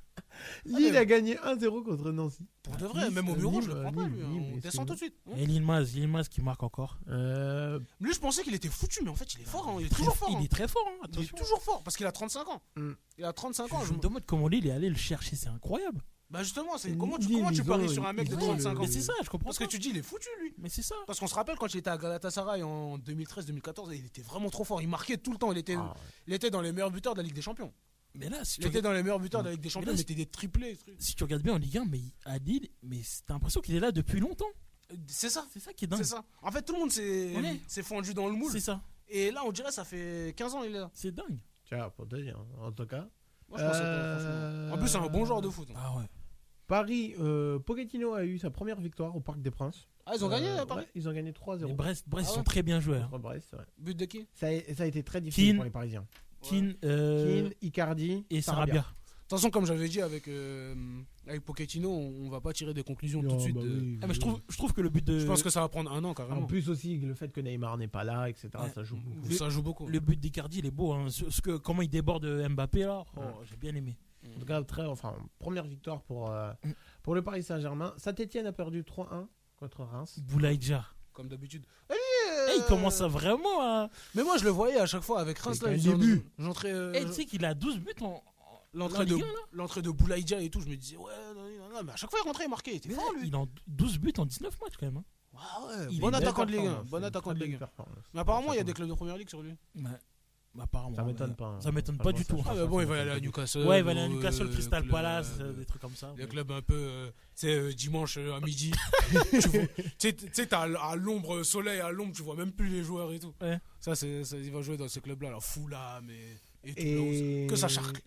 Lille mais- a gagné un zéro contre Nancy. pour de vrai, Nice, même au euh, bureau, Nîmes, je le prends euh, pas Nîmes, lui. hein, Nîmes, On descend excuse-moi. tout de suite. hein. Et Lilmaz, Lilmaz qui marque encore. Euh, Lui, je pensais qu'il était foutu, mais en fait, il est fort. hein, Il est toujours fort. Il hein. est très fort, hein, Il est attention. toujours fort parce qu'il a trente-cinq ans. Mm. Il a trente-cinq ans. Je je me me- demande comment Lille est allé le chercher, c'est incroyable. Bah justement, c'est Ils- comment tu, ils- comment tu ils paries ont- sur un mec de ils ont trente-cinq le- ans Mais c'est ça, je comprends Parce que pas. tu dis, il est foutu lui. Mais c'est ça. Parce qu'on se rappelle quand il était à Galatasaray en deux mille treize deux mille quatorze, il était vraiment trop fort. Il marquait tout le temps. Il était, Ah, il était dans les meilleurs buteurs de la Ligue des Champions. Mais là, si Il tu, était regardes, dans les meilleurs buteurs de la Ligue des Champions. là, Il mettait des triplés. ce truc. si tu regardes bien en Ligue un, mais à Lille, mais t'as l'impression qu'il est là depuis longtemps. Euh, C'est ça. C'est ça qui est dingue. C'est ça. En fait, tout le monde s'est Ouais. s'est fondu dans le moule. C'est ça. Et là, on dirait ça fait quinze ans il est là. C'est dingue. tiens, pour te dire, en tout cas. Moi, je pensais pas, Euh, franchement. En plus, c'est un bon joueur de foot. hein. Ah ouais. Paris, euh, Pochettino a eu sa première victoire au Parc des Princes. Ah, ils ont gagné Euh, à Paris. ouais, ils ont gagné trois Les zéro. Brest, Brest Ah ils sont ouais. très bien joués. hein. Contre Brest, ouais. But de qui ça, a, ça a été très difficile Keane. pour les Parisiens. Keane, euh, Keane, Icardi et Sarabia. Sarabia. De toute façon, comme j'avais dit avec, euh, avec Pochettino, on, on va pas tirer des conclusions tout de Oh, suite. bah de- oui, Ah, mais je oui. trouve, je trouve que le but de. Je pense que ça va prendre un an carrément. En plus aussi, le fait que Neymar n'est pas là, et cetera, Ouais. ça joue beaucoup. Le- Ça joue beaucoup. Le but d'Icardi, il est beau. Hein. Ce, ce que, comment il déborde Mbappé là, oh, Ouais. j'ai bien aimé. En tout cas, très, enfin, première victoire pour, euh, Mm. pour le Paris Saint-Germain. Saint-Etienne a perdu trois un contre Reims. Boulaïdja. Comme d'habitude. Eh, il commence à vraiment à. Mais moi, je le voyais à chaque fois avec Reims. C'est Là, qu'un ils ont- début. J'entrais. euh, Eh, tu sais qu'il a douze buts en. en- L'entrée en de, Ligue un, là. l'entrée de Boulaïdja et tout, je me disais, ouais, non, non, non, mais à chaque fois il rentrait, il marquait, il était Mais fort lui. il a douze buts en dix-neuf matchs quand même. hein. Ah ouais, Il bon est attaquant de Belle Ligue un. performance, Bon une attaquant très de belle Ligue un. performance. Mais apparemment, il y a Ça des clubs de première ligue sur lui. Ouais. Bah, apparemment. Ça m'étonne ouais. pas. hein. Ça m'étonne pas Franchement, du ça tout. change Ah, pas, mais bon, ça il va change aller pas à du tout. Newcastle. Ouais, il va aller à ou, Newcastle, euh, Crystal club, Palace, euh, euh, des trucs comme ça. Des clubs un peu, euh, tu sais, euh, dimanche euh, à midi. tu vois- tu sais, tu sais, t'as à l'ombre, euh, soleil à l'ombre, tu vois même plus les joueurs et tout. Ouais. Ça, c'est, ça, il va jouer dans ces clubs-là, là, Fulham et, et tout. Et... là, que ça charcle.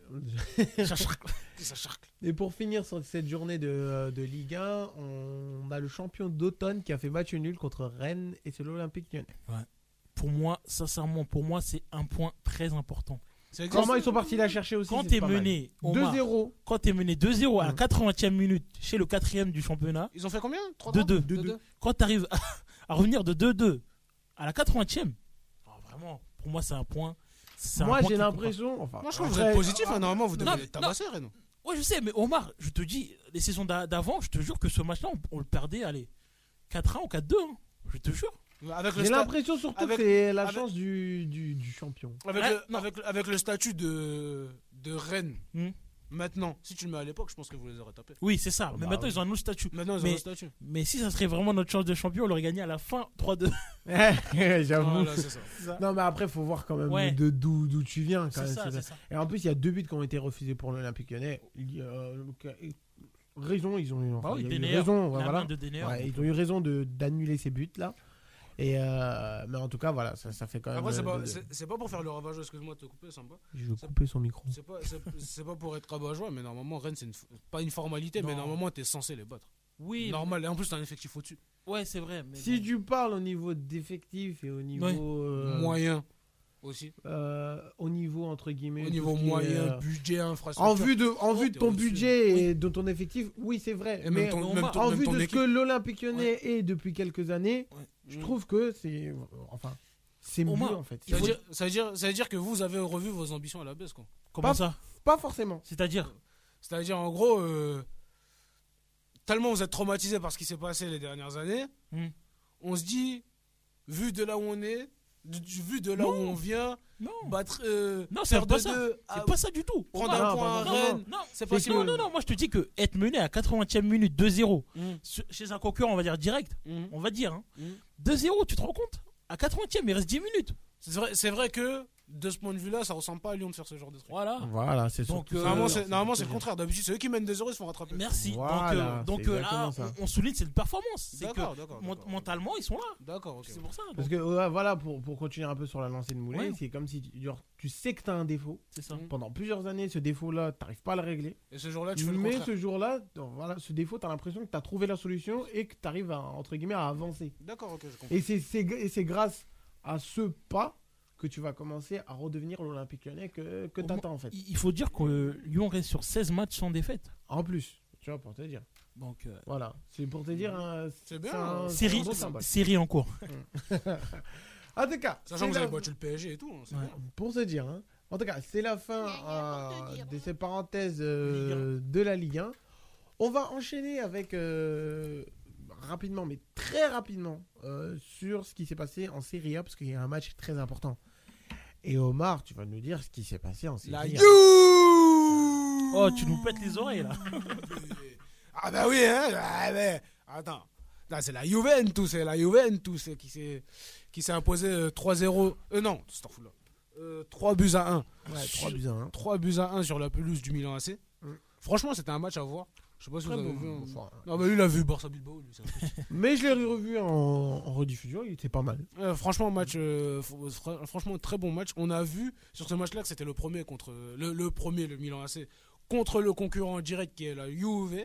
Que ça charcle. Et pour finir sur cette journée de, de Ligue un, on a le champion d'automne qui a fait match nul contre Rennes et c'est l'Olympique Lyonnais. Pour moi, sincèrement, pour moi, c'est un point très important. C'est exact- Comment ils sont partis la chercher aussi Quand c'est t'es pas mal. mené, deux Omar, zéro. quand t'es mené deux zéro à la Mm. quatre-vingtième minute chez le quatrième du championnat, Ils ont fait combien trois deux deux. deux deux. quand t'arrives à, à revenir de deux deux à la quatre-vingtième, ah, vraiment, pour moi, c'est un point. c'est un Moi point j'ai qui compte l'impression. Enfin, Moi, je trouve que vous après- êtes positif, hein, normalement, vous devez Non, être tabassé, Rennes. pas. Ouais, je sais, mais Omar, je te dis, les saisons d'a- d'avant, je te jure que ce match-là, on, on le perdait, allez, quatre un ou quatre deux. hein. Je te jure. Avec le, J'ai sta- l'impression surtout avec- que c'est la avec- chance du, du, du champion. avec, Ouais, le, non. avec, avec le statut de, de Rennes, Hmm. maintenant, si tu le mets à l'époque, je pense que vous les aurez tapés. Oui, c'est ça. mais bah maintenant, oui. ils ont un autre statut. Maintenant, ils ont Mais- le statut. Mais si ça serait vraiment notre chance de champion, on l'aurait gagné à la fin trois deux. J'avoue. Voilà, c'est ça. Non mais après faut voir quand même Ouais. de d'où d'où tu viens quand C'est même. ça, c'est c'est ça. ça. Et en plus il y a deux buts qui ont été refusés pour l'Olympique Lyonnais. Il y a, euh, raison, ils ont eu, enfin, Bah oui, il y a eu Denayer, raison, ouais, la voilà. main de Denayer. Ouais, ils ont eu raison de d'annuler ces buts là. Et euh, mais en tout cas voilà, ça, ça fait quand même. Après, c'est euh, pas, de- c'est, c'est pas pour faire le ravageur, excuse-moi de te couper, sympa. Je vais couper son micro. C'est pas, c'est, c'est pas pour être rabat-joie, mais normalement, Rennes, c'est une, f- pas une formalité, mais Non. normalement, t'es censé les battre. Oui, Normal, et en plus, t'as un effectif au-dessus. ouais, c'est vrai. Mais Si bon. tu parles au niveau d'effectifs et au niveau Ouais. euh, Moyen aussi. euh, au niveau entre guillemets Au tout niveau ce qui est, moyen, euh, budget, en infrastructure. vue de en Oh, vue de t'es ton au-dessus. budget Oui. et de ton effectif, oui c'est vrai. Et mais même ton, on même va- ton, en même vue ton de ce équipe. que l'Olympique Lyonnais est depuis quelques années, Ouais. je trouve que c'est enfin c'est mieux Omar, en fait. Ça veut, dire, ça, veut dire, ça veut dire que vous avez revu vos ambitions à la baisse, quoi. Comment Pas- ça Pas forcément. C'est-à-dire C'est-à-dire, en gros, euh, tellement vous êtes traumatisé par ce qui s'est passé les dernières années, Hmm. on se dit, vu de là où on est, Du, du- vu de là Non. où on vient, Non. battre. Euh, Non, c'est faire pas de ça. deux, C'est à- pas ça du tout. prendre Non, un point à pas Rennes. Non, C'est pas C'est si que- non, non, non, moi je te dis que être mené à quatre-vingtième minute deux zéro Mmh, sur- chez un concurrent, on va dire direct, mmh, on va dire, hein, mmh. deux zéro, tu te rends compte? À quatre-vingtième, il reste dix minutes. C'est vrai, c'est vrai que de ce point de vue-là, ça ressemble pas à Lyon de faire ce genre de truc. Voilà. Voilà, c'est Donc, surtout euh, ça. Normalement, alors, c'est, normalement, c'est le contraire. D'habitude, c'est eux qui mènent des zéro, ils se font rattraper. Merci. Voilà, donc, euh, donc c'est euh, là, exactement ça. on, on souligne cette performance. C'est que D'accord, d'accord. mon- d'accord. mentalement, ils sont là. D'accord, ok. C'est pour ça. Parce donc, que ouais, voilà, pour, pour continuer un peu sur la lancée de Moulay, Ouais. c'est comme si tu, genre, tu sais que tu as un défaut. c'est ça. Mmh. Pendant plusieurs années, ce défaut-là, tu n'arrives pas à le régler. Et ce jour-là, tu fais le Mais contraire. ce jour-là, donc, voilà, ce défaut, tu as l'impression que tu as trouvé la solution et que tu arrives à, entre guillemets, à avancer. D'accord, ok, je comprends. Et c'est, c'est, et c'est grâce à ce pas que tu vas commencer à redevenir l'Olympique Lyonnais que, que Au tu attends en fait. Il il faut dire que euh, Lyon reste sur seize matchs sans défaite. En plus, tu vois, pour te dire. Donc, euh, Voilà, c'est pour te dire. hein, C'est bien, un- hein. c'est série, un beau symbole. série en cours. En tout cas, Sachant c'est que vous la- avez battu le P S G et tout. hein, c'est Ouais. bien. pour te dire, hein. En tout cas, c'est la fin Gna, gna, pour te euh, dire. de ces parenthèses euh, de la Ligue un. On va enchaîner avec euh, rapidement, mais très rapidement, euh, sur ce qui s'est passé en Serie A, parce qu'il y a un match très important. Et Omar, tu vas nous dire ce qui s'est passé en Serie La A. You. Oh, tu nous pètes les oreilles là. Ah bah oui, hein. Ah, mais, attends. Là, c'est la Juventus, c'est la Juventus qui s'est, qui s'est imposé euh, trois zéro. Euh, non, c'est fou là. Euh, trois buts à un. Ouais, trois buts à un. trois buts à un sur la pelouse du Milan A C. Mm. Franchement, c'était un match à voir. Je sais pas si Très vous avez bon. vu. hein. Enfin, Non, mais lui, il a vu Barça Bilbao. Lui, c'est un peu- mais je l'ai revu en, en rediffusion, il était pas mal. Euh, franchement, match, euh, fr- fr- franchement, très bon match. On a vu sur ce match-là que c'était le premier contre le, le premier, le Milan A C, contre le concurrent direct qui est la Juve.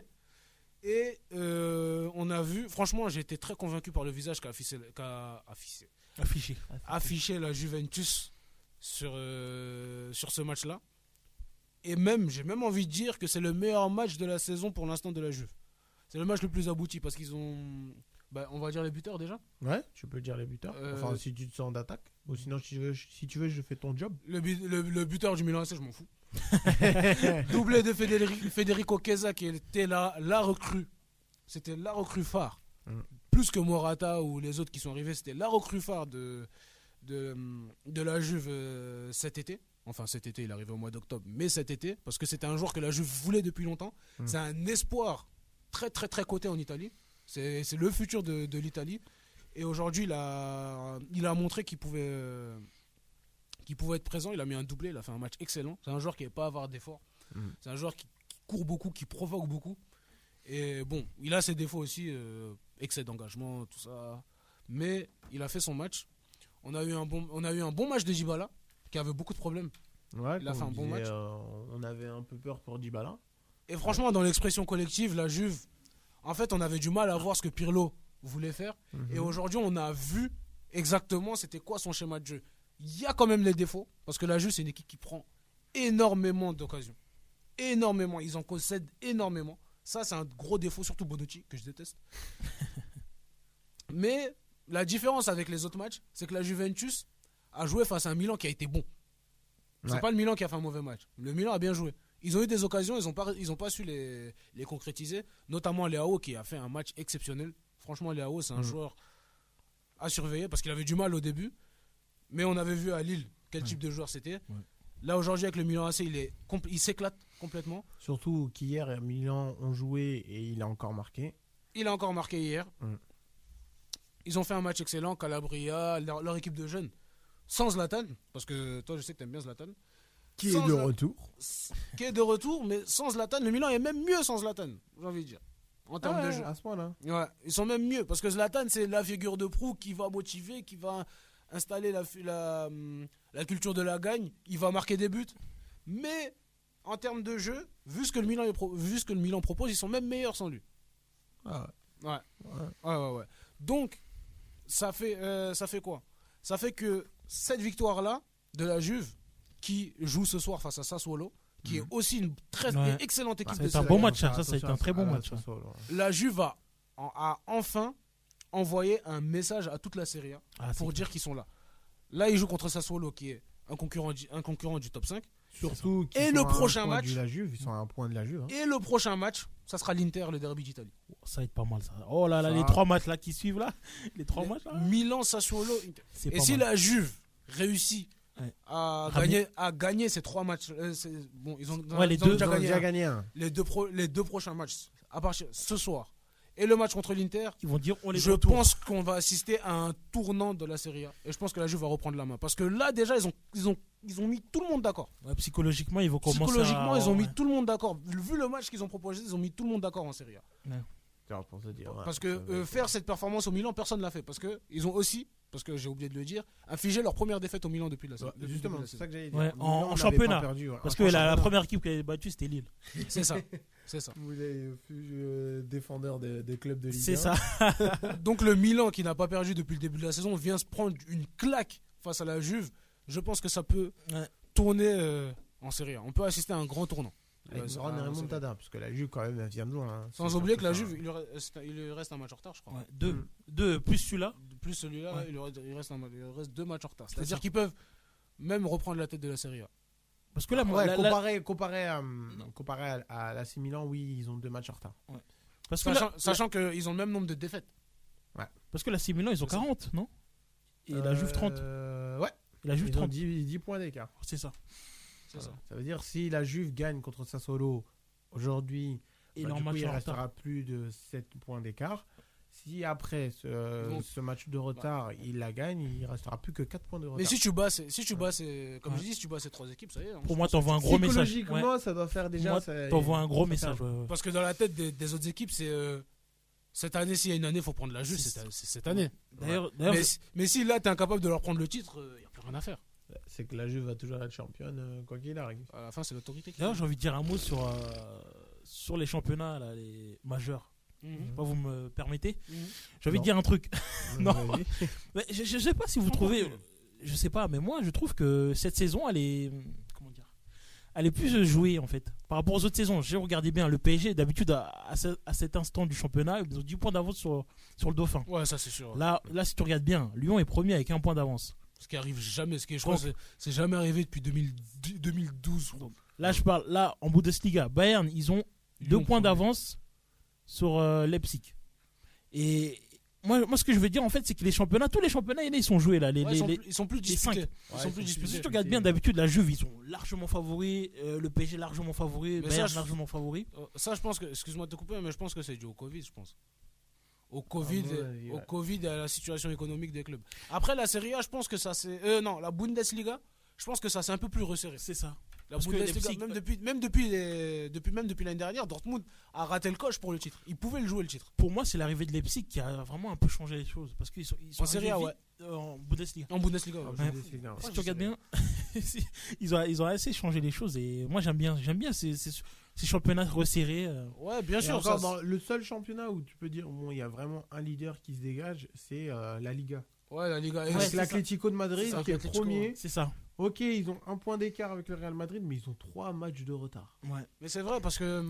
Et euh, on a vu, franchement, j'ai été très convaincu par le visage qu'a affiché, qu'a affiché, Affiché. affiché la Juventus sur, euh, sur ce match-là. Et même, j'ai même envie de dire que c'est le meilleur match de la saison pour l'instant de la Juve. C'est le match le plus abouti parce qu'ils ont, bah, on va dire les buteurs déjà. Ouais, tu peux dire les buteurs. Euh, Enfin, si tu te sens d'attaque. Ou sinon, si tu veux, si tu veux je fais ton job. Le, bu- le, le buteur du Milan A C, je m'en fous. Doublé de Federico, Federico Chiesa qui était la, la recrue. C'était la recrue phare. Mm. Plus que Morata ou les autres qui sont arrivés, c'était la recrue phare de, de, de la Juve euh, cet été. Enfin, cet été, il est arrivé au mois d'octobre, mais cet été, parce que c'était un joueur que la Juve voulait depuis longtemps. Mm. C'est un espoir très, très, très coté en Italie. C'est c'est le futur de, de l'Italie. Et aujourd'hui, il a, il a montré qu'il pouvait. euh, qui pouvait être présent, il a mis un doublé, il a fait un match excellent. C'est un joueur qui n'est pas avare d'efforts. Mm. C'est un joueur qui, qui court beaucoup, qui provoque beaucoup. Et bon, il a ses défauts aussi, euh, excès d'engagement, tout ça. Mais il a fait son match. On a eu un bon, on a eu un bon match de Dybala, qui avait beaucoup de problèmes. Ouais, Il a comme fait un on bon disait, match. euh, on avait un peu peur pour Dybala. Et franchement, dans l'expression collective, la Juve, en fait, on avait du mal à voir ce que Pirlo voulait faire. Mhm. Et aujourd'hui, on a vu exactement c'était quoi son schéma de jeu. Il y a quand même les défauts, parce que la Juve, c'est une équipe qui prend énormément d'occasions. Énormément. Ils en concèdent énormément. Ça, c'est un gros défaut, surtout Bonucci, que je déteste. Mais la différence avec les autres matchs, c'est que la Juventus a joué face à un Milan qui a été bon. C'est Ouais. pas le Milan qui a fait un mauvais match. Le Milan a bien joué. Ils ont eu des occasions, ils n'ont pas, ils ont pas su les, les concrétiser. Notamment Leao qui a fait un match exceptionnel. Franchement, Leao, c'est un Mhm. joueur à surveiller parce qu'il avait du mal au début. Mais on avait vu à Lille quel type de joueur c'était. Ouais. Là, aujourd'hui, avec le Milan A C, il, est compl- il s'éclate complètement. Surtout qu'hier, Milan ont joué et il a encore marqué. Il a encore marqué hier. Mm. Ils ont fait un match excellent. Calabria, leur, leur équipe de jeunes. Sans Zlatan, parce que toi, je sais que tu aimes bien Zlatan. Qui Sans est de Zla- retour. Qui est de retour, mais sans Zlatan, le Milan est même mieux sans Zlatan, j'ai envie de dire. En termes Ah de ouais, jeu. à ce point-là. Ouais, ils sont même mieux parce que Zlatan c'est la figure de proue qui va motiver, qui va installer la, la, hum, la culture de la gagne, il va marquer des buts. Mais en termes de jeu, vu ce que le Milan, est pro- vu ce que le Milan propose, ils sont même meilleurs sans lui. Ah Ouais, ouais. ouais, ouais. ouais. Donc ça fait, euh, ça fait quoi? Ça fait que cette victoire là de la Juve qui joue ce soir face à Sassuolo, qui est aussi une très Ouais. excellente équipe Bah, de c'est un Serie bon A. match, ça, ça, ça a été un très bon Ah, match. ça, hein. ça, ouais. La Juve a, a enfin envoyé un message à toute la Serie A Ah, c'est pour clair. dire qu'ils sont là. Là, ils jouent contre Sassuolo, qui est un concurrent, du- un concurrent du top cinq. Surtout qu'ils Et sont le à un prochain point match. de la Juve, ils sont à un point de la Juve. Hein. Et le prochain match, ça sera l'Inter, le derby d'Italie. Ça va être pas mal ça. Oh là là, Ça les va. trois matchs là qui suivent là. Les trois Les- matchs là. Milan, Sassuolo, Inter. C'est Et pas si mal. la Juve réussit Ouais. à, Ramener- gagner, à gagner ces trois matchs, euh, c'est- bon, ils ont, Ouais, les ils ont deux, déjà Ils ont gagné déjà un. gagné un. les, deux pro- les deux prochains matchs, à partir ce soir, et le match contre l'Inter, Ils vont dire on les je retourne. pense qu'on va assister à un tournant de la Serie A. Et je pense que la Juve va reprendre la main. Parce que là, déjà, ils ont, ils ont, ils ont mis tout le monde d'accord. Ouais, psychologiquement, ils vont commencer Psychologiquement, à... ils ont mis ouais. tout le monde d'accord. Vu le match qu'ils ont proposé, ils ont mis tout le monde d'accord en Serie A. Alors, pour te dire, ouais, Parce que ça va euh, être- faire cette performance au Milan, personne ne l'a fait. Parce qu'ils ont aussi, parce que j'ai oublié de le dire, infligé leur première défaite au Milan depuis la, Ouais, depuis justement, le début de la c'est saison. ça que j'allais dire. Ouais, Nous, en- on en n'avait championnat. pas perdu, ouais. Parce En que la, la championnat. première équipe qui a battu c'était Lille. C'est ça. C'est ça. Vous les euh, défendeurs des, des clubs de Ligue C'est un. ça. Donc le Milan, qui n'a pas perdu depuis le début de la saison, vient se prendre une claque face à la Juve. Je pense que ça peut Ouais. tourner euh, en Serie A. On peut assister à un grand tournant. Avec Euh, une ça grande va, remontada, parce que la Juve, quand même, elle vient de loin. hein. Sans C'est oublier que surtout la ça. Juve, il lui reste, il lui reste un match en retard, je crois. Ouais, deux, Mm. deux plus celui-là. Plus celui-là, Ouais. il, lui reste, il reste un match- il lui reste deux matchs en retard. C'est C'est-à-dire ça. qu'ils peuvent même reprendre la tête de la Serie A. Parce que là, moi, Ouais, la- la- comparé, comparé, à, comparé à, à l'A C Milan, oui, ils ont deux matchs en retard. parce que Sachant, là- sachant qu'ils ont le même nombre de défaites. parce que la C Milan ils ont C'est ça. quarante, non? Et la Juve trente. Euh, ouais, Et la Juve ils ont trente. dix, dix points d'écart. C'est ça. C'est ça. Ça veut dire si la Juve gagne contre Sassuolo aujourd'hui, Et bah, leur du coup, match il en restera retard. plus de sept points d'écart. Si après ce, Donc, ce match de retard, il la gagne, il restera plus que quatre points de retard. Mais si tu bats, ces- si tu bats, ces- comme Ouais. je dis, si tu bats ces trois équipes, ça y est. hein, Pour je moi, pense t'envoies un gros message. Psychologiquement, Ouais. ça doit faire déjà. Moi, ça- t'envoies un gros ça message. fait- ouais. Parce que dans la tête des, des autres équipes, c'est euh, cette année, s'il y a une année, il faut prendre la Juve, C'est- c'est c'est cette année. D'ailleurs, d'ailleurs, Mais, si- mais si là, tu es incapable de leur prendre le titre, il n'y a plus rien à faire. C'est que la Juve va toujours être championne, euh, quoi qu'il arrive. À la fin, c'est l'autorité qui d'ailleurs, j'ai envie de dire un mot sur, euh, sur les championnats là, les majeurs. Mhm. Je sais pas, vous me permettez? Mhm. J'ai envie Non. de dire un truc. Non. Vas-y. Mais je, je sais pas si vous trouvez. Je sais pas, mais moi je trouve que cette saison elle est. Comment dire? Elle est plus jouée en fait. Par rapport aux autres saisons. J'ai regardé bien le P S G, d'habitude à, à, ce- à cet instant du championnat, ils ont dix points d'avance sur, sur le Dauphin. Ouais, ça c'est sûr. Là, là, si tu regardes bien, Lyon est premier avec un point d'avance. Ce qui arrive jamais, ce qui est, je Donc- crois, c'est- c'est jamais arrivé depuis deux mille deux mille douze. Là, je parle, là, en Bundesliga, Bayern, ils ont deux Lyon points premier. d'avance sur euh, Leipzig. Et moi, moi, ce que je veux dire en fait, c'est que les championnats, tous les championnats, ils sont joués là. Les, Ouais, les- ils, sont les- plus, ils sont plus les disputés. cinq. Ils Ouais, sont ils plus sont disputés. Si tu regardes bien, d'habitude, la Juve, ils sont largement favoris. euh, le P S G largement favori. Mais Bayern ça, je- largement favori. Euh, Ça, je pense que, excuse-moi de te couper, mais je pense que c'est dû au Covid, je pense. Au Covid, mon avis, au ouais. Covid et à la situation économique des clubs. Après, la Serie A, je pense que ça c'est. Euh, non, la Bundesliga, je pense que ça c'est un peu plus resserré. C'est ça. La Parce que Bundesliga, Leipzig- même depuis, même depuis, les- depuis, même depuis l'année dernière, Dortmund a raté le coche pour le titre. Ils pouvaient le jouer le titre. Pour moi, c'est l'arrivée de Leipzig qui a vraiment un peu changé les choses. Parce qu'ils sont, ils sont En Serie A, arrivés ouais. vite, euh, en Bundesliga. En Bundesliga. En ouais. Ouais. Bundesliga, ouais. Si je tu regardes sais. bien, si- ils, ont, ils ont assez changé les choses. Et moi, j'aime bien, j'aime bien ces, ces, ces championnats resserrés. euh. Ouais, bien Et sûr. encore, ça, dans le seul championnat où tu peux dire bon, il y a vraiment un leader qui se dégage, c'est euh, la Liga. Ouais, la Liga. Ouais, Avec c'est l'Atlético de Madrid C'est ça, qui est l'Atlético, premier. C'est ça. Ok, ils ont un point d'écart avec le Real Madrid, mais ils ont trois matchs de retard. Ouais. Mais c'est vrai parce que,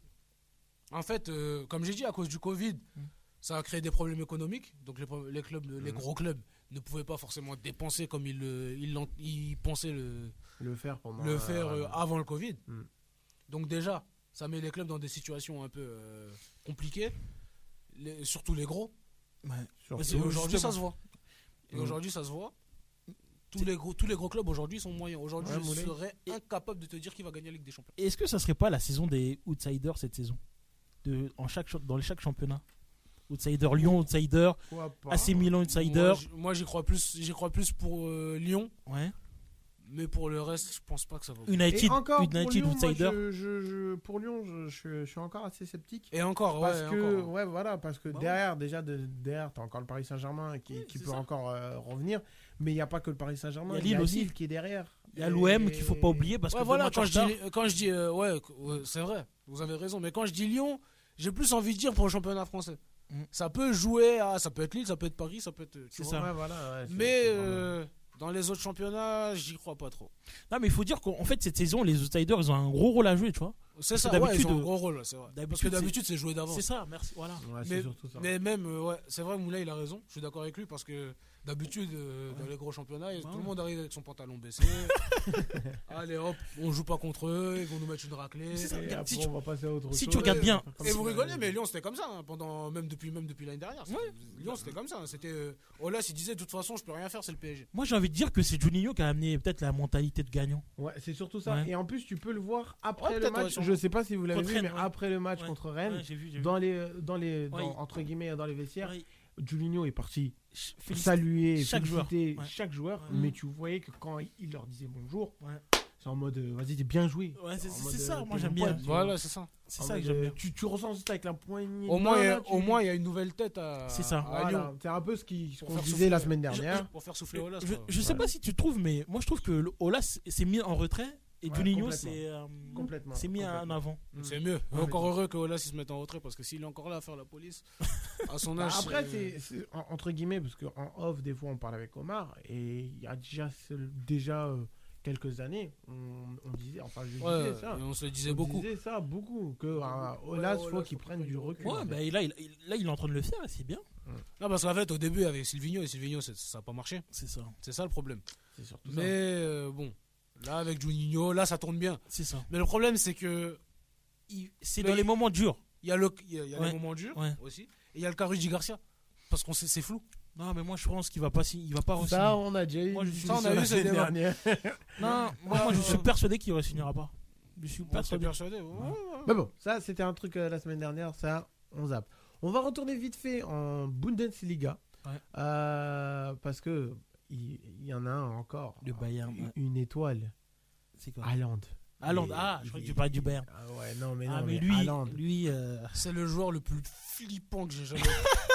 en fait, euh, comme j'ai dit, à cause du Covid, Mm. ça a créé des problèmes économiques. Donc les, pro- les clubs, les Mm. gros clubs ne pouvaient pas forcément dépenser comme ils, le- ils, l'ont- ils pensaient le, Le faire pendant. le euh, faire euh, avant le Covid. Mm. Donc déjà, ça met les clubs dans des situations un peu euh, compliquées, les- surtout les gros. Ouais. surtout. Et aujourd'hui, ça justement. se voit. Et Mm. aujourd'hui, ça se voit. Tous les, gros, tous les gros clubs aujourd'hui sont moyens. Aujourd'hui, Ouais, je Moulay. serais incapable de te dire qui va gagner la Ligue des Champions. Est-ce que ça serait pas la saison des outsiders cette saison de, en chaque, cha- Dans chaque championnat. Outsider Lyon, outsider, Pourquoi pas A C Milan, outsider. Moi, j- Moi, j'y crois plus. J'y crois plus pour euh, Lyon, Ouais. mais pour le reste, je pense pas que ça va. United, Et encore, pour United Lyon, moi, outsider. je- je- je- pour Lyon, je, je- je suis encore assez sceptique. Et encore, Parce ouais, que, encore. ouais, voilà, parce que Bah derrière, déjà, de, derrière, t'as encore le Paris Saint-Germain qui, Oui, qui c'est peut ça. encore euh, revenir. Mais il n'y a pas que le Paris Saint-Germain. Il y a Il y a Lille aussi. Lille qui est derrière. Il y a l'O M Et- qu'il faut pas oublier parce Ouais, que voilà, deux matchs quand en je, retard. dis, quand je dis, euh, ouais, ouais, c'est vrai, vous avez raison, mais quand je dis Lyon, j'ai plus envie de dire pour le championnat français. Mm. Ça peut jouer, à, ça peut être Lille, ça peut être Paris, ça peut être. tu C'est vois. ça. Ouais, voilà, ouais, c'est- Mais c'est vraiment- euh, dans les autres championnats, j'y crois pas trop. Non, mais il faut dire qu'en fait, cette saison, les outsiders, ils ont un gros rôle à jouer, tu vois. C'est ça, que ouais, ils d'habitude, ont un euh, gros rôle, c'est vrai. Parce d'habitude, que d'habitude, c'est joué d'avance. C'est ça, merci. Voilà. Ouais, c'est Mais, surtout ça. mais même, euh, ouais, c'est vrai, Moulay, il a raison. Je suis d'accord avec lui parce que d'habitude, euh, dans les gros championnats, tout Ouais. le monde arrive avec son pantalon baissé. Allez hop, on joue pas contre eux, ils vont nous mettre une raclée. C'est ça. Et regarde, après, si tu- on va passer à autre si chose. tu regardes bien- Comme Et ça, vous euh, rigolez, mais Lyon c'était comme ça, hein, pendant, même depuis, même depuis l'année dernière. C'était- Lyon c'était comme ça. hein, C'était, euh, Olas il disait de toute façon, je peux rien faire, c'est le P S G. Moi, j'ai envie de dire que c'est Juninho qui a amené peut-être la mentalité de gagnant. Ouais, c'est surtout ça. Ouais. Et en plus, tu peux le voir après Ouais, le peut-être, ouais, match. sûrement. Je sais pas si vous l'avez Contre vu, Rennes, mais ouais. après le match Ouais. contre Rennes, Ouais, j'ai vu, j'ai vu. dans les, dans les, dans- Ouais. entre guillemets, dans les vestiaires, Ouais, Juninho est parti ch- félicite- saluer, chaque joueur. féliciter Ouais. chaque joueur, Ouais. mais tu voyais que quand il leur disait bonjour, Ouais. c'est en mode, euh, vas-y, t'es bien joué. Ouais, c'est En c'est mode, ça, euh, moi t'es j'aime mon bien. pote, tu vois. Voilà, c'est ça. C'est En ça que mode, j'aime euh, bien. Tu, tu ressens juste avec la poignée. Au de moins, main, il y a- là, tu- au moins, il y a une nouvelle tête à, C'est ça. à Voilà, Lyon. c'est un peu ce qui- ce Pour qu'on faire disait souffler, la semaine je- dernière. Pour faire souffler Olas. Je, quoi. je sais Ouais. pas si tu trouves, mais moi je trouve que Olas s'est mis en retrait et Ouais, Juninho complètement. s'est euh, Complètement, s'est mis en complètement. avant. C'est mieux. Ouais, Encore mais- heureux que Olas il se mette en retrait parce que s'il est encore là à faire la police, à son Bah, âge. après, c'est- c'est c'est en- entre guillemets, parce qu'en off, des fois, on parle avec Omar, et il y a déjà, ce- déjà euh, quelques années, on, on disait, enfin, je Ouais, disais ça. et on se le disait On beaucoup. disait ça beaucoup, que à Ouais, Olas, Olas, faut qu'il faut prenne qu'il du prenne recul. Ouais, en fait. bah, là, il, il- là il est en train de le faire, et c'est bien. Non, parce qu'en fait, au début, avec Silvino, et Silvino, c'est- ça n'a pas marché. C'est ça. C'est ça le problème. C'est surtout Mais euh, bon, là, avec Juninho, là, ça tourne bien. C'est ça. Mais le problème, c'est que Il- C'est Mais dans il- les moments durs. il y a, le, il y a, il y a Ouais. les moments durs Ouais. aussi, et il y a le cas Rudy Garcia. Parce qu'on sait, c'est flou. Non, mais moi je pense qu'il va pas, si- il va pas ça. re-signer. Ça, on a déjà eu. Moi, je une suis- ça, on a discussion eu la ce semaine débat. dernière. Non, moi, moi, je suis persuadé qu'il ne signera pas. Je suis On est persuadé. persuadé. ouais, ouais, ouais. Mais bon, ça, c'était un truc euh, la semaine dernière, ça, on zappe. On va retourner vite fait en Bundesliga. Ouais. Euh, parce que il il y, en a un encore. Le Bayern, Une- ouais. Une étoile. C'est quoi Haaland. Haaland. Il est- Ah, je il croyais que est- tu parlais du Bayern. Ah ouais, non, mais non, Ah, mais mais lui, Haaland. lui euh, C'est le joueur le plus flippant que j'ai jamais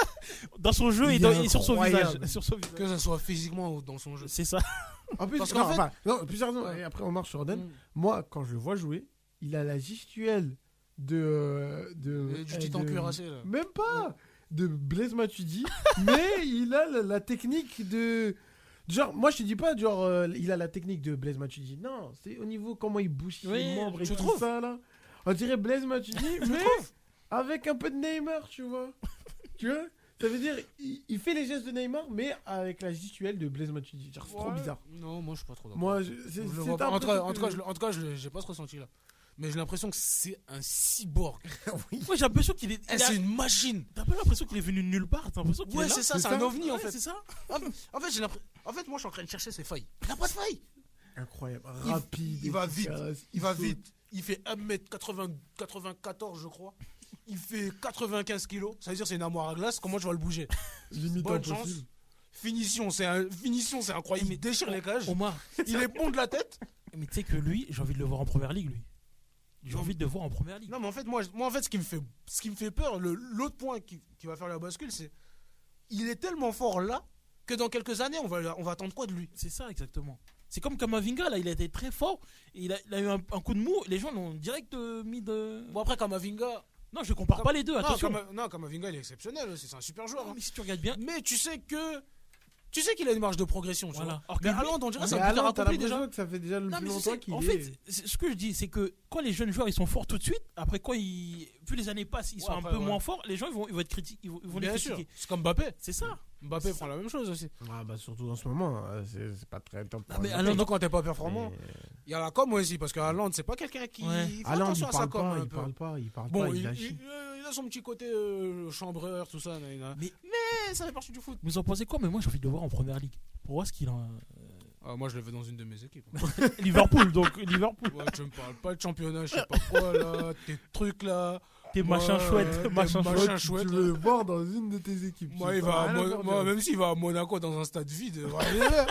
dans son jeu Il et, est dans- et sur son incroyable. visage. Sur son visage. que ce soit physiquement ou dans son jeu. C'est ça. En plus, Parce non, qu'en fait- enfin, non, plus sérieusement, Ouais. et après on marche sur Oden. Mm. Moi, quand je le vois jouer, il a la gestuelle de. euh, de Et Du euh, titan de- cuirassé. là. Même pas de Blaise Matuidi, mais il a la, la technique de. Genre, moi je te dis pas, genre, euh, il a la technique de Blaise Matuidi. Non, c'est au niveau comment il bouge ses Oui, membres et je tout trouve. ça là. On dirait Blaise Matuidi, mais avec un peu de Neymar, tu vois. Tu vois. Ça veut dire, il, il fait les gestes de Neymar, mais avec la gestuelle de Blaise Matuidi. Genre, c'est trop Ouais. bizarre. Non, moi je suis pas trop d'accord. Moi, je, c'est, Je le c'est vois pas. un En tout cas, truc en tout que- cas, je, en tout cas, je l'ai- j'ai pas ce ressenti là. Mais j'ai l'impression que c'est un cyborg. Moi, j'ai l'impression qu'il est. Eh, il a- c'est une machine. T'as pas l'impression qu'il est venu de nulle part. T'as l'impression qu'il Ouais, est là. c'est ça, c'est c'est un ça. ovni en Ouais, fait. c'est ça. En fait, j'ai l'impression. En fait, moi, je suis en train de chercher ses failles. Il a pas de failles. Incroyable, Il- rapide. il va vite, efficace, Il va saute. vite. Il fait un mètre quatre-vingt-quatorze, je crois. Il fait quatre-vingt-quinze kilos. Ça veut dire c'est une armoire à glace. Comment je vais le bouger? Limite Bonne impossible. chance. Finition, c'est un... Finition, c'est incroyable. Il déchire les cages. Omar, Il est bon de la tête. mais tu sais que lui, j'ai envie de le voir en première ligue, lui. J'ai Non. envie de le voir en première ligue. Non, mais en fait, moi, je- moi en fait, ce qui me fait, ce qui me fait peur, le- l'autre point qui, qui va faire la bascule, c'est il est tellement fort là que dans quelques années, on va, on va attendre quoi de lui? C'est ça, exactement. C'est comme Kamavinga, là, il a été très fort. Et il, a, il a eu un, un coup de mou. Les gens l'ont direct euh, mis de. Bon, après, Kamavinga. Non, je compare Kam- pas les deux, Non, attention. Kama- non, Kamavinga, il est exceptionnel aussi. C'est un super joueur. Non, hein. mais si tu regardes bien. Mais tu sais que. Tu sais qu'il a une marge de progression. Tu Voilà. vois. Alors que Mais lui- Haaland, on dirait Mais c'est un peu Haaland, t'as accompli l'impression déjà. que ça fait déjà le Non, plus mais tu longtemps sais, qu'il en est. fait, c'est- ce que je dis, c'est que quand les jeunes joueurs ils sont forts tout de suite, après quand ils, plus les années passent, ils Ouais, sont un après, peu ouais. moins forts, les gens ils vont, ils vont être critiqués, ils vont, ils vont les Bien sûr. critiquer. C'est comme Mbappé. C'est ça. Mbappé prend la même chose aussi. Ah bah surtout en ce moment, euh, c'est c'est pas très top. Ah, mais pour Haaland, Surtout quand t'es pas performant. Mais- Il y a la com aussi, parce que Haaland, c'est pas quelqu'un qui. Ouais. Il faut Haaland, il attention à sa parle com pas, un il peu. parle pas, il parle Bon, pas, il il, lâche. il- euh, il a son petit côté euh, chambreur, tout ça. nan, nan. Mais- mais ça fait partie du foot. Vous en pensez quoi? Mais moi j'ai envie de le voir en première ligue. Pour voir ce qu'il en. Ah, moi, je le veux dans une de mes équipes. Liverpool, donc Liverpool. Ouais, tu me parles pas de championnat, je sais pas quoi là, tes trucs là. Tes machins Ouais, chouettes, tes machins machins chouettes. Toi, tu- chouette, tu là. veux le voir dans une de tes équipes. Moi, c'est il pas va à rien Mo- à faire, moi, dire. même s'il va à Monaco dans un stade vide, euh, voilà.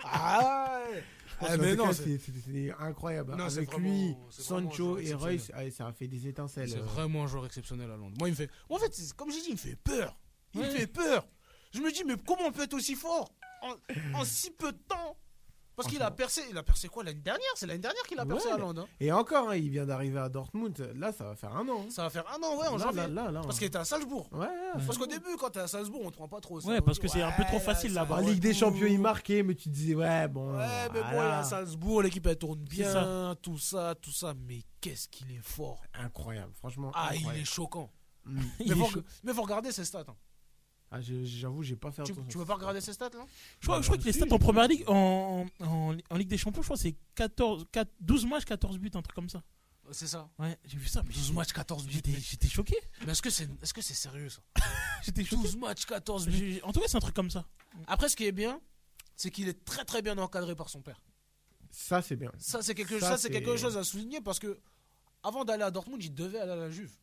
Ah ouais. Parce Ah, qu'en mais tout non, cas, c'est c'est c'est- c'est incroyable. Non, c'est Avec vraiment- lui, c'est vraiment un Sancho joueur et Royce, exceptionnel. ah, ça a fait des étincelles. c'est euh. vraiment un joueur exceptionnel à Londres. Moi, il me fait. En fait, c'est- comme j'ai dit, il me fait peur. Il me Ouais. fait peur. Je me dis, mais comment on peut être aussi fort en, en si peu de temps? Parce qu'il a percé, il a percé quoi l'année dernière? C'est l'année dernière qu'il a percé Ouais, Haaland. Hein. Et encore, hein, il vient d'arriver à Dortmund. Là, ça va faire un an. hein. Ça va faire un an, ouais, en Là, janvier. là, là, là, Parce qu'il était à Salzbourg. Ouais, ouais, Parce qu'au début, quand t'es à Salzbourg, on te prend pas trop. Ouais, parce que c'est un peu trop facile là-bas. En Ouais, Ligue des Champions, il marquait, mais tu disais, ouais, bon. Ouais, mais bon, il est voilà. à Salzbourg, l'équipe elle tourne C'est bien, ça. tout ça, tout ça. Mais qu'est-ce qu'il est fort. Incroyable, franchement. Ah, il incroyable. est choquant. Mm. Il Mais est faut, chaud. mais faut regarder ses stats. hein. Ah, je- j'avoue, j'ai pas fait Tu, attention. tu veux pas regarder ses stats là? Je crois, je crois que les stats en première ligue, en, en, en Ligue des Champions, je crois que c'est quatorze, quatre, douze matchs, quatorze buts, un truc comme ça. C'est ça. Ouais, j'ai vu ça. Mais douze j'ai- matchs, quatorze buts. J'étais, j'étais choqué. Mais est-ce que c'est est -ce c'est sérieux ça? J'étais choqué. douze matchs, quatorze buts. J'ai- En tout cas, c'est un truc comme ça. Après, ce qui est bien, c'est qu'il est très très bien encadré par son père. Ça, c'est bien. Ça, c'est quelque, Ça, ça, c'est c'est- quelque chose à souligner parce que avant d'aller à Dortmund, il devait aller à la Juve.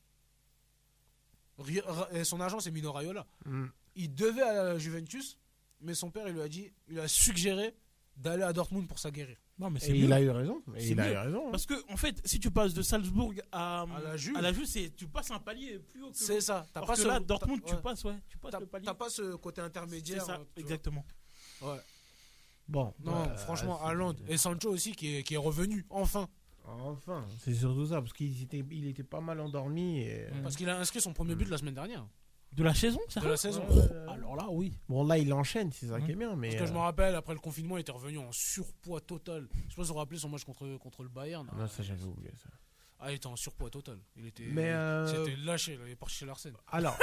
Ri- Ra- et son agent, c'est Mino Raiola. Mm. Il devait aller à la Juventus, mais son père, il lui a dit, il a suggéré d'aller à Dortmund pour s'aguérir. Non, mais Et c'est il mieux. a eu raison. Et C'est il a mieux. eu raison. hein. Parce que, en fait, si tu passes de Salzbourg à, À la Juve. à la Juve, c'est, tu passes un palier plus haut que C'est ça. T'as Alors pas que ce là, Dortmund, t'as- tu ouais. passes, ouais. Tu passes T'as le palier. t'as pas ce côté C'est intermédiaire. ça, euh, tu exactement. vois. Ouais. Bon. Non, bah, franchement, c'est- Haaland et Sancho aussi qui est, qui est revenu, enfin. Enfin, c'est surtout ça, parce qu'il était, il était pas mal endormi. Et... Mm. Parce qu'il a inscrit son premier but la semaine dernière. De la saison, ça De la saison. Ouais, ouais, ouais. Alors là, oui. Bon, là, il enchaîne, c'est ça Mm. qui est bien. Mais, Parce que je me euh, rappelle, après le confinement, il était revenu en surpoids total. Je sais pas si vous vous rappelez son match contre, contre le Bayern. Non, ça, j'avais oublié ça. Ah, il était en surpoids total. Il était, Mais, euh, c'était lâché, là. Il est parti chez Larsen. Alors,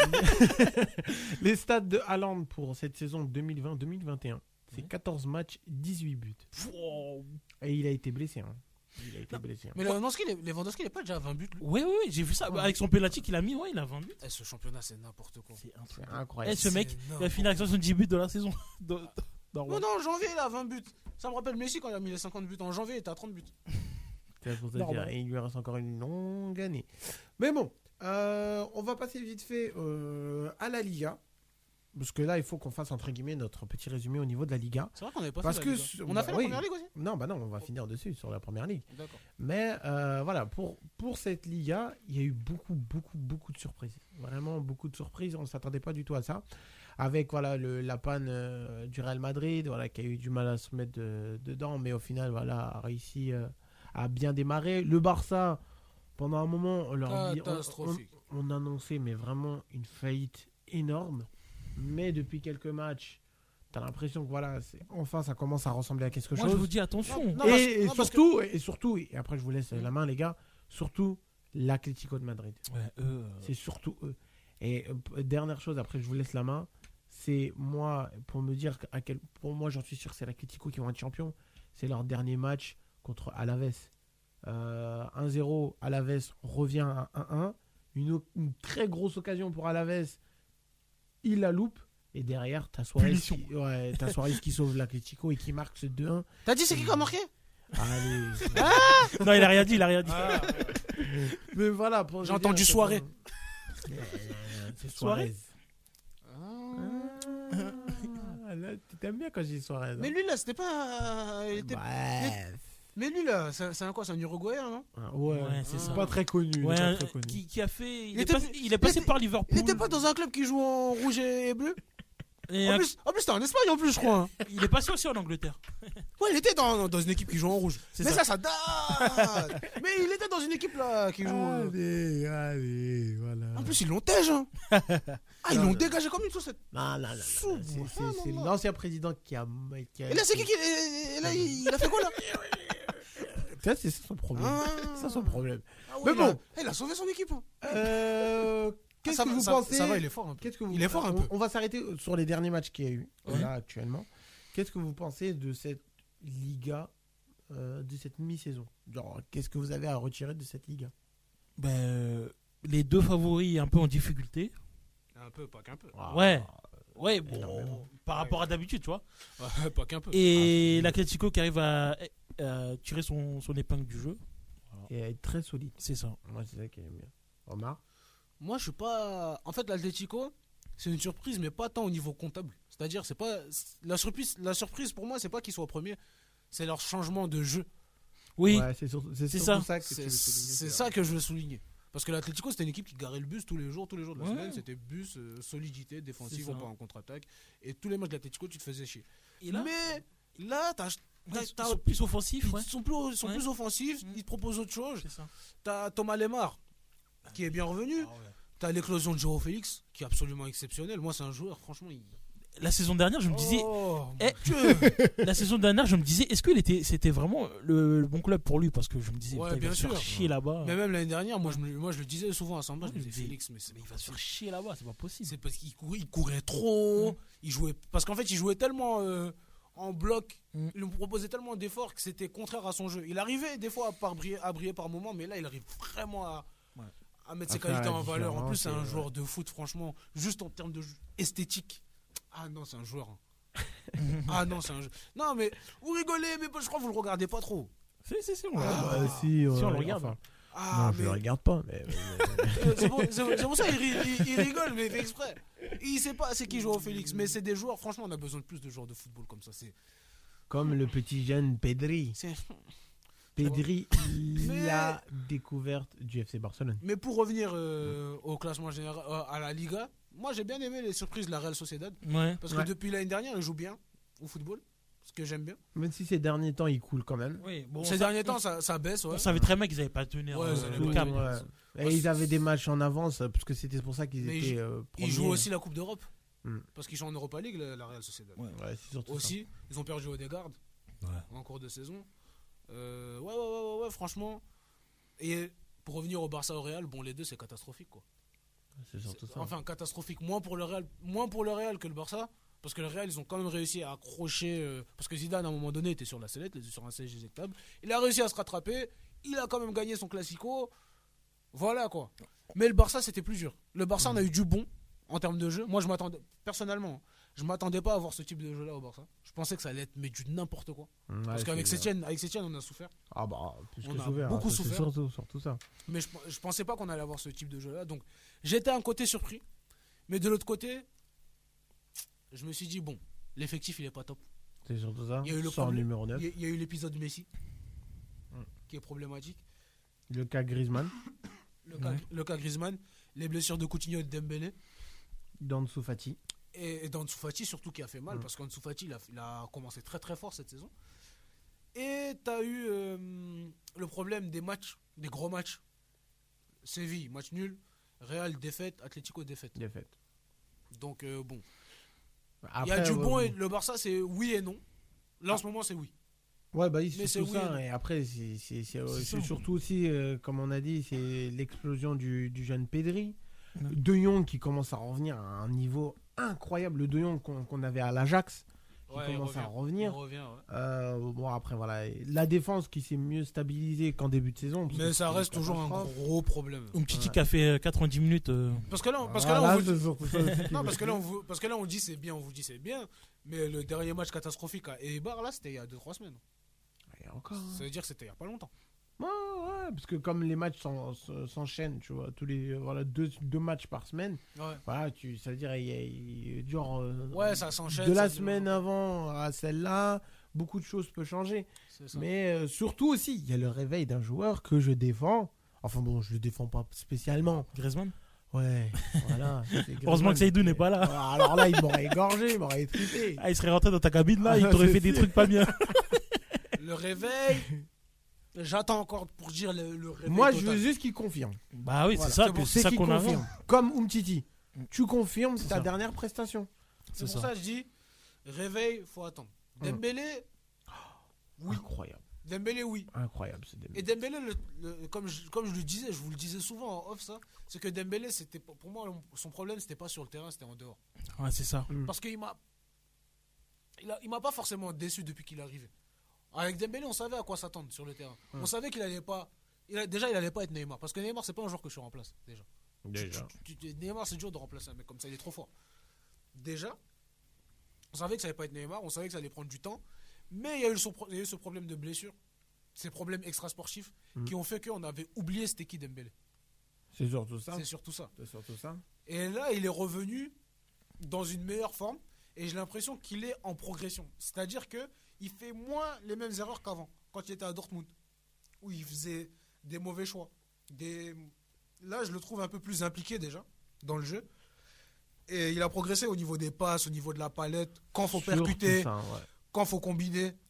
les stats de Haaland pour cette saison deux mille vingt deux mille vingt et un, c'est Ouais. quatorze matchs, dix-huit buts. Et il a été blessé. Hein. Il a été blessé. hein. Mais Lewandowski, il est- Lewandowski, il est pas déjà à vingt buts, lui. Ouais, ouais, ouais, j'ai vu ça. Bah, avec son penalty qu'il a mis, ouais, il a vingt buts. Eh, ce championnat, c'est n'importe quoi. C'est un truc. C'est incroyable. Eh, ce mec, C'est il a n'importe fini avec soixante-dix buts de la saison. De- de- Non, Normal. non, en janvier, il a vingt buts. Ça me rappelle Messi quand il a mis les cinquante buts. En janvier, il était à trente buts. C'est pour te Normal. dire, et il lui reste encore une longue année. Mais bon, euh, on va passer vite fait euh, à la Liga. Parce que là, il faut qu'on fasse entre guillemets notre petit résumé au niveau de la Liga. C'est vrai qu'on avait pas Parce fait que la Liga. ce- On a bah fait la oui. première ligue aussi. Non, bah non, on va finir dessus sur la première ligue. D'accord. Mais euh, voilà, pour, pour cette Liga, il y a eu beaucoup, beaucoup, beaucoup de surprises. Vraiment beaucoup de surprises. On ne s'attendait pas du tout à ça. Avec voilà, le, la panne euh, du Real Madrid, voilà, qui a eu du mal à se mettre de- dedans, mais au final, voilà, a réussi euh, à bien démarrer. Le Barça, pendant un moment, on, leur dit- on, Catastrophique. on- on annonçait mais vraiment une faillite énorme. Mais depuis quelques matchs, tu as l'impression que voilà, c'est- enfin, ça commence à ressembler à quelque Moi, chose. je vous dis attention. Non, et, parce- et non, parce que- surtout, et surtout, et après je vous laisse la main les gars, surtout l'Atlético de Madrid. Ouais, eux, euh, C'est surtout eux. Et euh, p- dernière chose, après je vous laisse la main, c'est moi, pour me dire à quel, pour moi j'en suis sûr, c'est l'Atlético qui vont être champions. C'est leur dernier match contre Alaves. Euh, un zéro, Alaves revient à un un. Une, o- une très grosse occasion pour Alaves, il la loupe. Et derrière, t'as Suarez, Punition. qui, ouais, t'as Suarez qui sauve l'Atlético et qui marque ce deux un. T'as dit c'est qui qui a marqué? Allez. Non, il a rien dit, il a rien dit. Mais voilà, pour J'ai vous entendu dire, soirée. c'est- C'est Soirée. Suarez. Ah, là, tu t'aimes bien quand je dis Suarez. Mais lui là, c'était pas. il était- Bref. Mais lui là, c'est c'est un quoi? C'est un Uruguayen, non? Ah, Ouais, Ouais, c'est c'est ça. pas très connu. il est Ouais, pas un- très connu. qui, qui a fait. Il, Il est, était- passé, il est passé il était- par Liverpool. Il était pas dans un club qui joue en rouge et et bleu? Et En un- plus, en plus, c'était en Espagne en plus, je crois. hein. il est passé aussi en Angleterre. Ouais, il était dans, dans une équipe qui joue en rouge. C'est Mais ça. ça, ça date. Mais il était dans une équipe là qui joue. euh, Allez, allez, voilà. En plus, ils l'ont tège. Hein. Ah, ils Non, l'ont non. dégagé comme une saucette. Non, non, non, non, non. Sous- C'est- Ah, c'est- C'est non, non. l'ancien président qui a. Qui a Et là, c'est qui qui. Et là, il, il a fait quoi là? Ça, c'est ça son problème. Ah. C'est ça son problème. Ah ouais, Mais il a- bon. il a sauvé son équipe. hein. Euh, Qu'est-ce Ah, ça que va, vous ça- pensez Ça va, il est fort un peu. Qu'est-ce que vous... Il est fort un on, peu. On va s'arrêter sur les derniers matchs qu'il y a eu Ouais. là actuellement. Qu'est-ce que vous pensez de cette Liga, euh, de cette mi-saison? Genre, qu'est-ce que vous avez à retirer de cette Liga? Ben, euh, les deux favoris un peu en difficulté. Un peu, pas qu'un peu. Ouais. Ouais, bon, énormément. par rapport à d'habitude, tu vois. Ouais, pas qu'un peu. Et l'Atlético qui arrive à, à tirer son, son épingle du jeu. Et être très solide. C'est ça. Moi, c'est ça qui est bien. Omar? Moi, je suis pas. En fait, l'Atlético, c'est une surprise, mais pas tant au niveau comptable. C'est-à-dire, c'est pas la surprise. La surprise pour moi, c'est pas qu'ils soient premiers, c'est leur changement de jeu. Oui, Ouais, c'est surtout, c'est c'est surtout ça. ça. que tu C'est veux souligner, c'est ça que je veux souligner. Parce que l'Atlético, c'était une équipe qui garait le bus tous les jours, tous les jours de la Ouais. semaine. C'était bus, euh, solidité, défensive, C'est on ça. part en contre-attaque. Et tous les matchs de l'Atlético, tu te faisais chier. Et là, Mais là, t'as t'as- Ils t'as- sont plus offensifs, ils ouais. sont plus, ils sont Ouais. plus offensifs, Mm. ils te proposent autre chose. C'est ça. T'as Thomas Lemar qui est bien revenu. T'as l'éclosion de Joao Félix qui est absolument exceptionnelle. Moi, c'est un joueur, franchement. Il... La saison dernière, je me disais, Oh, mon Eh, Dieu. la saison dernière, je me disais, est-ce que il était, c'était vraiment le, le bon club pour lui? Parce que je me disais, Ouais, putain, il bien va se faire sûr. chier là-bas. Mais même l'année dernière, moi je, me- moi je le disais souvent à Samba, je me Ouais, je disais me dis, Félix, mais c'est Mais il pas va se faire possible. chier là-bas, c'est pas possible. C'est parce qu'il courait, il courait trop, Mm. il jouait parce qu'en fait il jouait tellement euh, en bloc, Mm. il nous proposait tellement d'efforts que c'était contraire à son jeu. Il arrivait des fois à, par briller, à briller par moments, mais là il arrive vraiment à, Ouais. à mettre À ses faire qualités la en valeur. En plus c'est un différence, et, joueur de foot, franchement, juste en termes de jeu esthétique. Ah non, c'est un joueur. hein. Ah non, c'est un jeu. Non mais vous rigolez, mais je crois que vous le regardez pas trop. Si, si, si, on Ah, l'a. bah, si, on ouais, le regarde. enfin, Ah, non, je mais- le regarde pas. Mais, Euh, c'est pour, c'est- c'est pour ça qu'il ri- il, il rigole, mais il fait exprès. Il sait pas c'est qui joue au Félix, mais c'est des joueurs. Franchement, on a besoin de plus de joueurs de football comme ça. C'est, comme le petit jeune Pedri. c'est... Pedri, Mais- la découverte du F C Barcelone. Mais pour revenir euh, au classement général, euh, à la Liga, moi j'ai bien aimé les surprises de la Real Sociedad. Ouais. Parce Ouais. que depuis l'année dernière, ils jouent bien au football, ce que j'aime bien. Même si ces derniers temps, il coule quand même. Oui, bon, Ces on derniers sa- temps, ça, ça baisse. Ouais. On savait très bien qu'ils n'avaient pas tenu Ouais, euh, ils avaient le pas cap. tenu. Ouais. Et Ouais, ils avaient des matchs en avance, parce que c'était pour ça qu'ils Mais étaient ils- euh, Ils premiers. jouent aussi la Coupe d'Europe. Hmm. Parce qu'ils jouent en Europa League, la, la Real Sociedad. Ouais. Ouais, c'est surtout ça. Aussi, ils ont perdu au Odegaard Ouais. en cours de saison. Euh, ouais, ouais, ouais, ouais, ouais, franchement. Et pour revenir au Barça au Real, bon, les deux c'est catastrophique quoi. C'est surtout C'est- ça. Enfin, catastrophique, moins pour le Real, moins pour le Real que le Barça, parce que le Real ils ont quand même réussi à accrocher. euh, parce que Zidane à un moment donné était sur la sellette, il était sur un siège éjectable. Il a réussi à se rattraper, il a quand même gagné son classico. Voilà quoi. Mais le Barça c'était plus dur. Le Barça on a eu du bon en termes de jeu. Moi je m'attendais, personnellement, je m'attendais pas à voir ce type de jeu là au Barça. Je pensais que ça allait être mais du n'importe quoi. Ouais, Parce qu'avec c'est- Sétienne, avec Sétienne on a souffert. Ah bah, plus On que a souffert. beaucoup ça, c'est souffert. Surtout, surtout ça. Mais je, je pensais pas qu'on allait avoir ce type de jeu là. Donc j'étais un côté surpris. Mais de l'autre côté, je me suis dit, bon, l'effectif il est pas top. C'est surtout ça. Il y a eu le Sans problème- numéro neuf. Il y a, il y a eu l'épisode Messi Mm. qui est problématique. Le cas Griezmann, Le cas, Ouais. le cas Griezmann, les blessures de Coutinho et de Dembélé. Dansu Fati. Et, et d'Ansu Fati surtout qui a fait mal Mm. parce qu'Ansu Fati il a, il a commencé très très fort cette saison. Et tu as eu euh, le problème des matchs, des gros matchs. Séville, match nul. Real, défaite. Atlético, défaite. Défaite. Donc euh, bon. Il y Après, a du ouais, bon ouais. et le Barça c'est oui et non. Là en ce moment c'est oui. Ouais, bah, oui, Mais c'est tout c'est oui, ça. non. Et après, c'est c'est- c'est, euh, C'est c'est ça. surtout aussi, euh, comme on a dit, c'est l'explosion du, du jeune Pedri. Ouais. De Jong qui commence à revenir à un niveau incroyable. Le De Jong qu'on qu'on avait à l'Ajax, qui Ouais, il commence à revient. revenir. Il revient, ouais. Euh, bon, après, voilà. La défense qui s'est mieux stabilisée qu'en début de saison. parce que Mais ça c'était reste une toujours un catastrophe. gros problème. Umtiti Ouais. qui a fait euh, quatre-vingt-dix minutes. euh, Parce que là, parce que Voilà, là on vous c'est dit... surtout ça aussi qui Non, me- parce que là on vous, parce que là on dit c'est bien, on vous dit c'est bien, mais le dernier match catastrophique à Eibar là, c'était il y a deux trois semaines. Et encore. hein. Ça veut dire que c'était il y a pas longtemps. Ouais, ouais, parce que comme les matchs s'en- s'enchaînent, tu vois, tous les voilà deux, deux matchs par semaine, Ouais. voilà, tu, ça veut dire il y a, il y a- genre euh, Ouais, ça s'enchaîne. de la ça- semaine avant à celle-là, beaucoup de choses peuvent changer. C'est ça. Mais euh, surtout aussi, il y a le réveil d'un joueur que je défends. Enfin bon, je le défends pas spécialement. Griezmann. Ouais, voilà. c'est Heureusement Griezmann. que Seydou n'est pas là. Alors là, il m'aurait égorgé, il m'aurait étrippé. Ah, il serait rentré dans ta cabine là, il Ah, t'aurait c'est fait des sûr. trucs pas bien. Le réveil. J'attends encore pour dire le, le réveil. Moi, je total. veux juste qu'il confirme. Bah oui, Voilà. c'est ça, C'est que- pour- c'est ça qu'il qu'on a. confirme. Comme Umtiti. Mm. Tu confirmes C'est ta ça. dernière prestation. C'est C'est pour ça. ça que je dis réveil, faut attendre. Mm. Dembélé, oui. Incroyable. Dembélé, oui. Incroyable ce Dembélé. Et Dembélé, le- le- comme, je, comme je le disais, je vous le disais souvent en off, ça, c'est que Dembélé, c'était pas- pour moi, son problème, c'était pas sur le terrain, c'était en dehors. Ouais, c'est ça. Mm. Parce qu'il m'a, il a- il m'a pas forcément déçu depuis qu'il est arrivé. Avec Dembélé, on savait à quoi s'attendre sur le terrain. Mm. On savait qu'il allait pas, il a- déjà, il allait pas être Neymar, parce que Neymar, c'est pas un joueur que je remplace déjà. Déjà. Tu- tu- Neymar, c'est dur de remplacer un mec comme ça, il est trop fort. Déjà, on savait que ça allait pas être Neymar, on savait que ça allait prendre du temps, mais il y a eu, son pro- il y a eu ce problème de blessure, ces problèmes extrasportifs Mm. qui ont fait qu'on avait oublié c'était qui Dembélé. C'est surtout ça. C'est surtout ça. C'est surtout ça. Et là, il est revenu dans une meilleure forme et j'ai l'impression qu'il est en progression. C'est-à-dire que il fait moins les mêmes erreurs qu'avant, quand il était à Dortmund, où il faisait des mauvais choix. Des... Là, je le trouve un peu plus impliqué déjà dans le jeu. Et il a progressé au niveau des passes, au niveau de la palette, quand faut Surtout percuter, ça, ouais. quand faut combiner.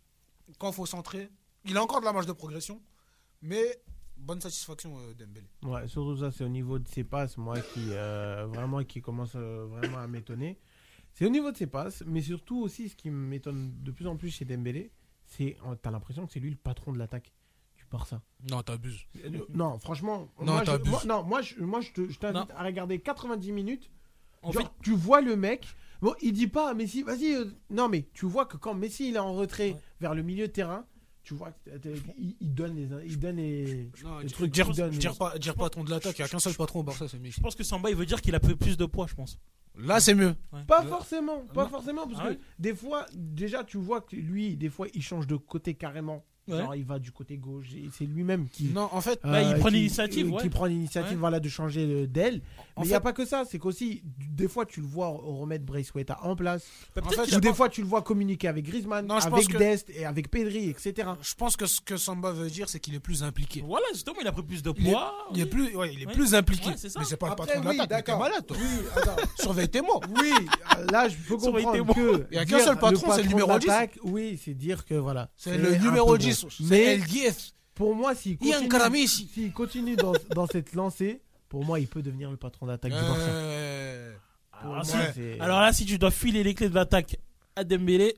quand il faut centrer. Il a encore de la marge de progression, mais bonne satisfaction euh, Dembélé. Ouais, surtout ça, c'est au niveau de ses passes, moi, qui euh, vraiment qui commence euh, vraiment à m'étonner. C'est au niveau de ses passes, mais surtout aussi, ce qui m'étonne de plus en plus chez Dembélé, c'est t'as l'impression que c'est lui le patron de l'attaque du Barça. Non, t'abuses. Euh, non, franchement, Non, moi, je, t'abuses. moi, non, moi, je, moi, je, te- je t'invite Non. à regarder quatre-vingt-dix minutes. En Genre, fait, tu vois le mec. Bon, il dit pas à Messi, vas-y. euh, non, mais tu vois que quand Messi il est en retrait Ouais. vers le milieu de terrain, tu vois qu'il il donne les, il donne les, Non, les je trucs dire, qu'il donne. je dire pas, dire patron de l'attaque, il n'y a qu'un seul patron au Barça, c'est Messi. je pense que Samba, il veut dire qu'il a peu plus de poids, je pense. Là, c'est mieux. Pas Ouais. forcément, pas Non. forcément, parce Ah que ouais des fois, déjà, tu vois que lui, des fois, il change de côté carrément. Ouais. Genre, il va du côté gauche. Et c'est lui-même qui. Non, en fait, Bah, il prend qui- l'initiative, qui ouais. prend l'initiative, Ouais. voilà, de changer euh, d'aile. En Mais il n'y a fait- pas que ça, c'est qu'aussi, du- des fois, tu le vois remettre Braithwaite en place. Bah, En peut-être fait, qu'il Ou a des pas- fois, tu le vois communiquer avec Griezmann, Non, je avec pense que- Dest et avec Pedri, et cetera. je pense que ce que Samba veut dire, c'est qu'il est plus impliqué. Voilà, justement, il a pris plus de Il est, poids. il est oui. plus, ouais, il est Ouais. plus impliqué. Ouais, c'est ça. Mais c'est pas Après, le patron de oui, l'attaque. mais T'es d'accord. malade, toi. Oui, attends. Surveille tes mots. Oui, euh, là, je peux Surveillez comprendre tes mots. que. Il y a qu'un dire seul patron, c'est le de numéro dix. l'attaque, Oui, c'est dire que voilà. C'est le un numéro peu dix. gros. C'est Mais El dix. pour moi, s'il Ian continue, Karamessi. s'il continue dans, dans cette lancée, pour moi, il peut devenir le patron d'attaque du Barça. Euh, Pour Alors, moi, si- c'est- alors là, si tu dois filer les clés de l'attaque à Dembélé,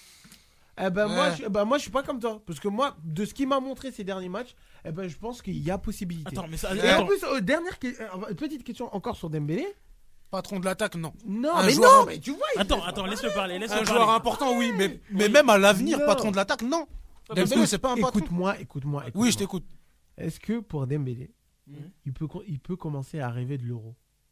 Eh ben, moi, Ouais. je, ben, moi, je suis pas comme toi. Parce que moi, de ce qu'il m'a montré ces derniers matchs, eh ben, je pense qu'il y a possibilité. attends, mais ça. Et attends. en plus, euh, dernière que- euh, petite question encore sur Dembélé. Patron de l'attaque, non. Non, Un mais joueur non, un- mais tu vois. il Attends, laisse pas attends, laisse-le parler. parler, laisse-le Un parler. joueur important, oui, mais, mais Oui. même à l'avenir, Non. patron de l'attaque, non. parce Dembélé, Écoute- c'est pas un patron. Écoute-moi, écoute-moi. Oui, écoute-moi. je t'écoute. Est-ce que pour Dembélé, Mhm. il, peut, co- il peut commencer à rêver de l'euro?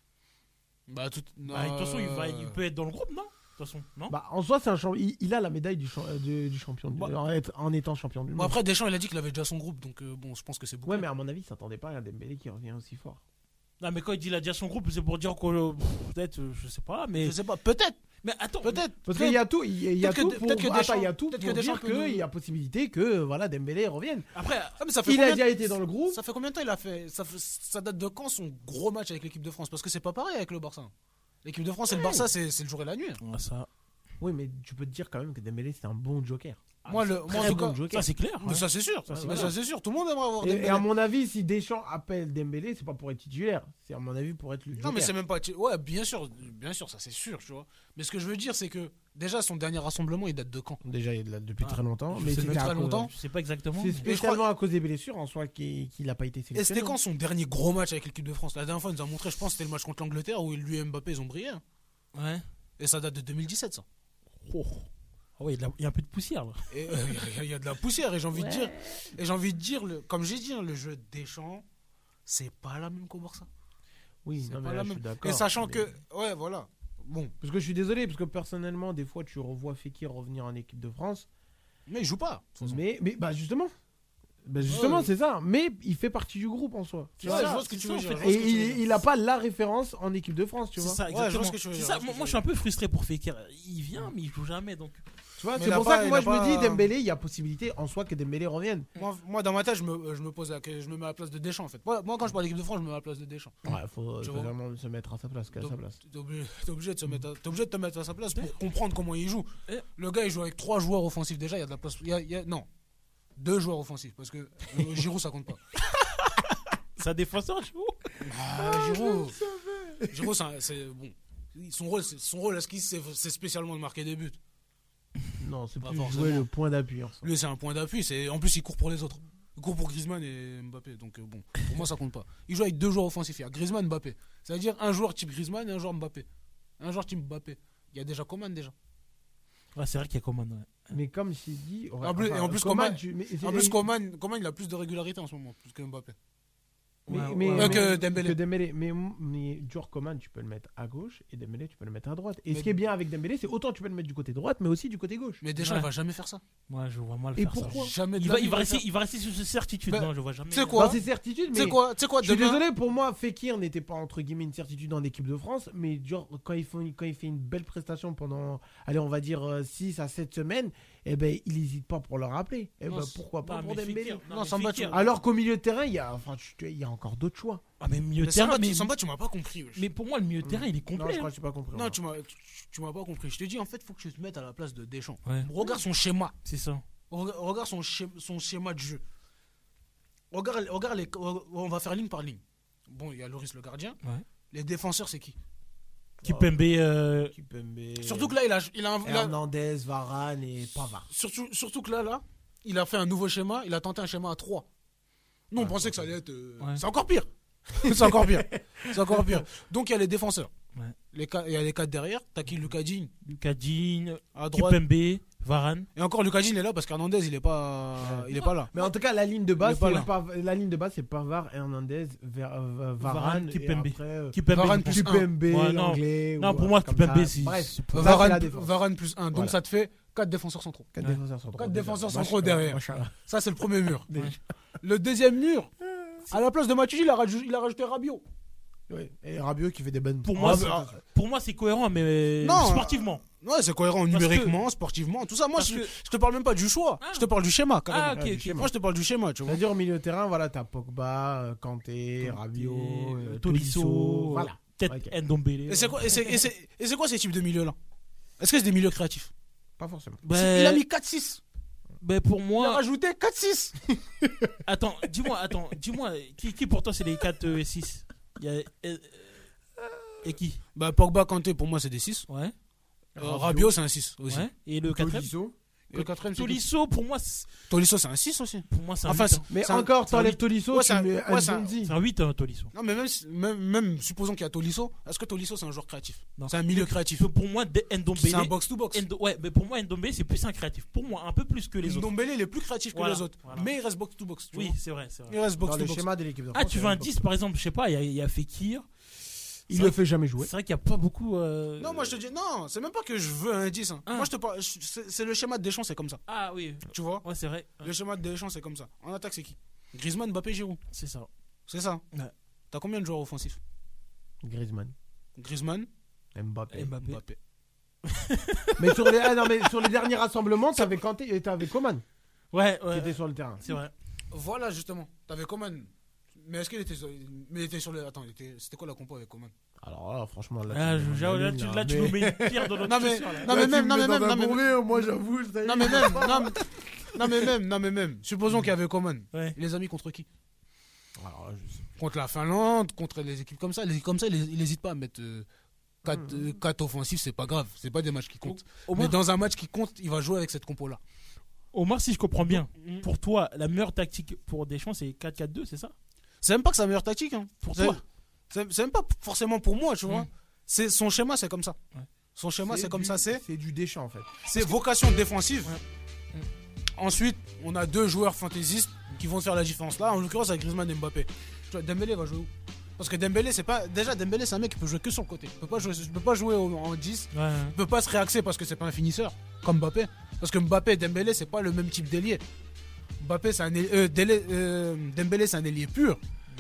Bah, tout... Bah, de toute façon, il, va, il peut être dans le groupe, non? De toute façon, non? Bah, en soi, c'est un champ- il, il a la médaille du, champ- euh, du, du champion du Bah. en, être- en étant champion du Bon, monde. après, Deschamps, il a dit qu'il avait déjà son groupe, donc euh, bon, je pense que c'est beaucoup. Ouais, mais à mon avis, il s'attendait pas à un Dembélé qui revient aussi fort. Non, mais quand il dit il a déjà son groupe, c'est pour dire que. pff, Peut-être, euh, je sais pas, mais. Je sais pas, peut-être, Mais attends, peut-être. Parce qu'il y a tout, il y a, il y a Peut-être tout que- pour, peut-être que attends, Deschamps- il y a tout peut-être pour que Deschamps dire peut nous- qu'il y a possibilité que voilà, Dembélé revienne. après, Ah, mais ça fait Il a combien- déjà été dans le groupe. Ça fait combien de temps il a fait ça, fait- ça date de quand son gros match avec l'équipe de France? Parce que c'est pas pareil avec le Barça. L'équipe de France et le Barça, c'est c'est le jour et la nuit. ouais, ça. Oui, mais tu peux te dire quand même que Dembélé c'est un bon joker. Moi, le, moi, en Très tout bon cas, joker. Ça, c'est clair. mais ouais. ça c'est sûr. Ça, c'est Mais clair. ça c'est sûr. Tout le monde aimerait avoir Et, Dembélé. et à mon avis, si Deschamps appelle Dembélé, c'est pas pour être titulaire, c'est à mon avis pour être le joker. Non, mais c'est même pas. Ouais, bien sûr, bien sûr, ça c'est sûr, tu vois. Mais ce que je veux dire, c'est que déjà son dernier rassemblement, il date de quand? Déjà il est là depuis Ah, très longtemps, je mais sais c'était même à très cause- longtemps. Je sais pas exactement. C'est mais- spécialement à cause des blessures en soi qu'il qu'il a pas été Et sélectionné. c'était quand son dernier gros match avec l'équipe de France? La dernière fois, il nous a montré, je pense, c'était le match contre l'Angleterre où lui et Mbappé ils ont brillé. hein. Ouais. Et ça date de deux mille dix-sept, ça. Oh. Ah ouais, il y a- il y a un peu de poussière là. Et euh, il y a- il y, a de la poussière. Et j'ai envie de dire, et j'ai envie de dire, le, comme j'ai dit, hein, le jeu de Deschamps, c'est pas la même qu'au Barça. Oui, C'est non, mais pas là, la je même. suis d'accord. Et sachant mais- que, ouais, voilà. Bon, Parce que je suis désolé, parce que personnellement, des fois, tu revois Fekir revenir en équipe de France. mais il joue pas. de toute façon. Mais, mais bah justement. Bah justement, Ouais. c'est ça. Mais il fait partie du groupe en soi. Ouais, C'est je ça. vois ce que tu veux ça, dire. en je fait. vois ce Et que tu veux il, dire. il a pas la référence en équipe de France, tu C'est vois. ça, Ouais, je vois exactement. ce que tu veux C'est dire, ça, je vois ce moi, que moi, tu je suis un peu frustré pour Fekir. Il vient, mais il joue jamais donc. Tu vois, Mais c'est il a pour pas- ça que il moi a je me pas- dis Dembélé, il y a possibilité en soi que Dembélé revienne. Moi, moi, dans ma tête, je me, je me pose, la- que je me mets à la place de Deschamps en fait. Moi, moi, quand je parle d'équipe de France, je me mets à la place de Deschamps. Ouais, faut, Tu faut vois. vraiment se mettre à sa place, qu'à sa Donc, place. T'es obligé, t'es obligé de se mettre, à- t'es obligé de te mettre à sa place pour comprendre comment il joue. Eh. Le gars, il joue avec trois joueurs offensifs déjà. Il y a de la place. Il y a, il y a- non, deux joueurs offensifs parce que euh, Giroud ça compte pas. C'est un défenseur, je trouve. Ah, Giroud, Giroud, c'est, un- c'est bon. Son rôle, c'est, son rôle, est-ce qu'il c'est, c'est spécialement de marquer des buts. Non, c'est Pas plus forcément. jouer le point d'appui en soi. Lui, c'est un point d'appui. C'est, en plus, il court pour les autres. Il court pour Griezmann et Mbappé. Donc, euh, bon, pour moi, ça compte pas. Il joue avec deux joueurs offensifs. Il y a Griezmann, Mbappé. C'est-à-dire un joueur type Griezmann et un joueur Mbappé. Un joueur type Mbappé. Il y a déjà Coman déjà. Ouais, c'est vrai qu'il y a Coman. Ouais. Mais comme je t'ai dit. ouais, En plus- enfin, et en plus, Coman, Coman- tu- mais- En plus, Coman, Coman, il a plus de régularité en ce moment, plus que Mbappé. Mais, Ouais, mais, ouais. mais- Euh, que Dembélé. que Dembélé. Mais, mais genre Coman, tu peux le mettre à gauche et Dembélé, tu peux le mettre à droite. Et Mais- ce qui est bien avec Dembélé, c'est autant tu peux le mettre du côté droite, mais aussi du côté gauche. Mais Deschamps, Ouais. il va jamais faire ça. Moi, je vois mal Et faire pourquoi ça. Jamais. de Il la va, vie, il va le rester, faire. il va rester sur cette certitude. Bah, non, je vois jamais. tu sais quoi Dans ses certitudes, Tu sais mais. quoi, tu sais quoi Je suis demain- désolé, pour moi, Fekir n'était pas entre guillemets une certitude en équipe de France, mais genre, quand, il fait, quand il fait une belle prestation pendant, allez, on va dire six à sept semaines, eh ben, il n'hésite pas pour le rappeler. Eh Non, ben, c'est- pourquoi pas Non, pour mais Dembélé. Fekir, Non, mais Samba, Fekir. tu- Alors qu'au milieu de terrain, il y a, enfin, tu- tu- il y a encore d'autres choix. Ah, mais milieu de Mais terrain, Samba, mais, tu- Samba, tu m'as pas compris. wesh. mais pour moi, le milieu de terrain, il est Non, complet. je crois hein. que je pas compris. Non, moi. tu m'as, tu, tu m'as pas compris. Je te dis, en fait, faut que tu te mettes à la place de Deschamps. Ouais. Regarde son schéma. C'est ça. Regarde, regarde son, schéma, son schéma de jeu. Regarde, regarde les, on va faire ligne par ligne. Bon, il y a Loris le gardien. Ouais. Les défenseurs, c'est qui? Kipembe, euh, Kipembe, Surtout que là, il a, il a, un- il a- Hernandez, Varane et Pavard. surtout, surtout que là, là, il a fait un nouveau schéma. Il a tenté un schéma à trois. Nous, on pensait que ça allait être. euh, Ouais. C'est encore pire. C'est encore pire. C'est encore pire. Donc, il y a les défenseurs. Ouais. Les quatre- il y a les quatre derrière. T'as qui? Lucas Digne Lucas Digne, à droite. Kipembe, Varane. Et encore, Lucas Digne est là parce qu'Hernandez, il est pas, il est pas là. Mais en tout cas, la ligne de base, Il est pas c'est là. Pav- la ligne de base, c'est Pavard, Hernandez, Ver- euh, Varane, Varane, et Kipembe. après, euh, Kipembe, Varane je pense. plus Kipembe, Ouais, non. l'anglais. Non, ou pour un moi, truc comme Kipembe, ça. c'est- Bref, c'est- ça, c'est la Varane, défense. Varane plus un. Donc, Voilà. ça te fait quatre défenseurs centraux. Quatre Ouais. défenseurs centraux. Quatre déjà. défenseurs Machallah, centraux derrière. machallah. Ça, c'est le premier mur. Déjà. Le deuxième mur, à la place de Matuidi, il a rajouté, il a rajouté Rabiot. Ouais. Et Rabiot qui fait des bonnes. Pour moi, Ah, c'est- bah, Pour moi, c'est cohérent, mais Non, sportivement. Ouais, c'est cohérent Parce numériquement, sportivement, tout ça. Moi, Parce je, que- je te parle même pas du choix. Ah. Je te parle du schéma, carrément. Ah, ok, Ouais, ok. du schéma. Moi, je te parle du schéma, tu vois. C'est-à-dire au milieu de terrain, voilà, t'as Pogba, euh, Kanté, Kanté, Rabiot, euh, Tolisso, Tolisso, voilà. Peut-être Ok. Ndombele. Et c'est quoi, et c'est, et c'est, et c'est quoi ces types de milieux-là? Est-ce que c'est des milieux créatifs? Pas forcément. Ben, Il a mis quatre six. ben, pour Il a moi. rajouté quatre six. Attends, dis-moi, attends, dis-moi, qui, qui pour toi c'est les quatre et six? Il y a. euh, Et qui? Bah, Pogba, Kanté, pour moi, c'est des six. Ouais. Euh, Rabiot, c'est un six aussi. Ouais. Et le quatrième? Tolisso. Et le quatrième, c'est qui? Tolisso, pour moi, c'est- Tolisso, c'est un six aussi. pour moi, c'est un Enfin, huit, hein. Mais C'est un- encore, c'est un t'enlèves huit. Tolisso, Ouais, tu c'est un- mets ouais, c'est un- Nzonzi. C'est un huit, hein, Tolisso. Non, mais même, si- même, même supposons qu'il y a Tolisso, est-ce que Tolisso, c'est un joueur créatif? Non. C'est un milieu créatif. Pour- Pour moi, de- Ndombele. C'est un box-to-box. Ndo- ouais, mais pour moi, Ndombele, c'est plus un créatif. Pour moi, un peu plus que les autres. Ndombele, il est plus créatif que Voilà, les autres. voilà. Mais il reste box-to-box. tu Oui, vois. c'est vrai, c'est vrai. Il reste Dans le box-to-box. schéma de l'équipe de Ah, France, tu c'est veux un un dix par exemple, je sais pas, il y a- il y, a Fekir. Il C'est le vrai- fait jamais jouer. C'est vrai qu'il n'y a pas beaucoup. euh, Non, moi je te dis, non, c'est même pas que je veux un dix. hein. Ah. Moi je te parle, je- c'est c'est le schéma de Deschamps, c'est comme ça. Ah oui, Tu vois? ouais, c'est vrai. Le schéma de Deschamps, c'est comme ça. En attaque, c'est qui? Griezmann, Mbappé, Giroud. C'est ça. C'est ça. Ouais. T'as combien de joueurs offensifs? Griezmann, Griezmann, Mbappé. Mbappé. Mbappé. Mais sur les, ah non, mais sur les derniers rassemblements, t'avais Kanté et t'avais Coman Ouais, qui ouais. était sur le terrain. C'est vrai. Voilà, justement. T'avais Coman. Mais est-ce qu'il était sur, mais il était sur le. Attends, il était- c'était quoi la compo avec Coman? Alors là, franchement, là, Ah, tu je- me là, mets là, dans tu, la là, ligne, tu mais- nous mets une pierre dans notre Non, mais- chaussure, là. non, mais Là, tu même, me non, mets mais dans même, un non, mais- bourré, moi j'avoue. ça y est. Non, mais même, non, mais, non, mais même, non, mais même. Supposons qu'il y avait Coman. Ouais. Il les a mis contre qui? Alors, je sais Contre la Finlande, contre les équipes comme ça. Les équipes comme ça, il n'hésite pas à mettre quatre Hmm. offensifs, c'est pas grave. C'est pas des matchs qui comptent. Mais Omar, dans un match qui compte, il va jouer avec cette compo-là. Omar, si je comprends bien, Mm. pour toi, la meilleure tactique pour Deschamps, c'est quatre quatre deux, c'est ça? C'est même pas que sa meilleure tactique. Hein. Pour C'est- toi? C'est c'est même pas forcément pour moi, tu vois. Mm. C'est son schéma, c'est comme ça. Ouais. Son schéma, c'est comme du- ça, c'est C'est du Deschamps en fait. c'est vocation défensive. Ouais. Ensuite, on a deux joueurs fantaisistes qui vont faire la différence. Là, en l'occurrence, avec Griezmann et Mbappé. Tu vois, Dembélé va jouer où? Parce que Dembélé, c'est pas déjà Dembélé, c'est un mec qui peut jouer que sur le côté. Il peut pas jouer, il peut pas jouer au- en dix. Ouais. Il peut pas se réaxer parce que c'est pas un finisseur comme Mbappé. Parce que Mbappé et Dembélé, c'est pas le même type d'ailier. Mbappé, c'est un ailier- euh, Délé- euh, Dembélé, c'est un ailier pur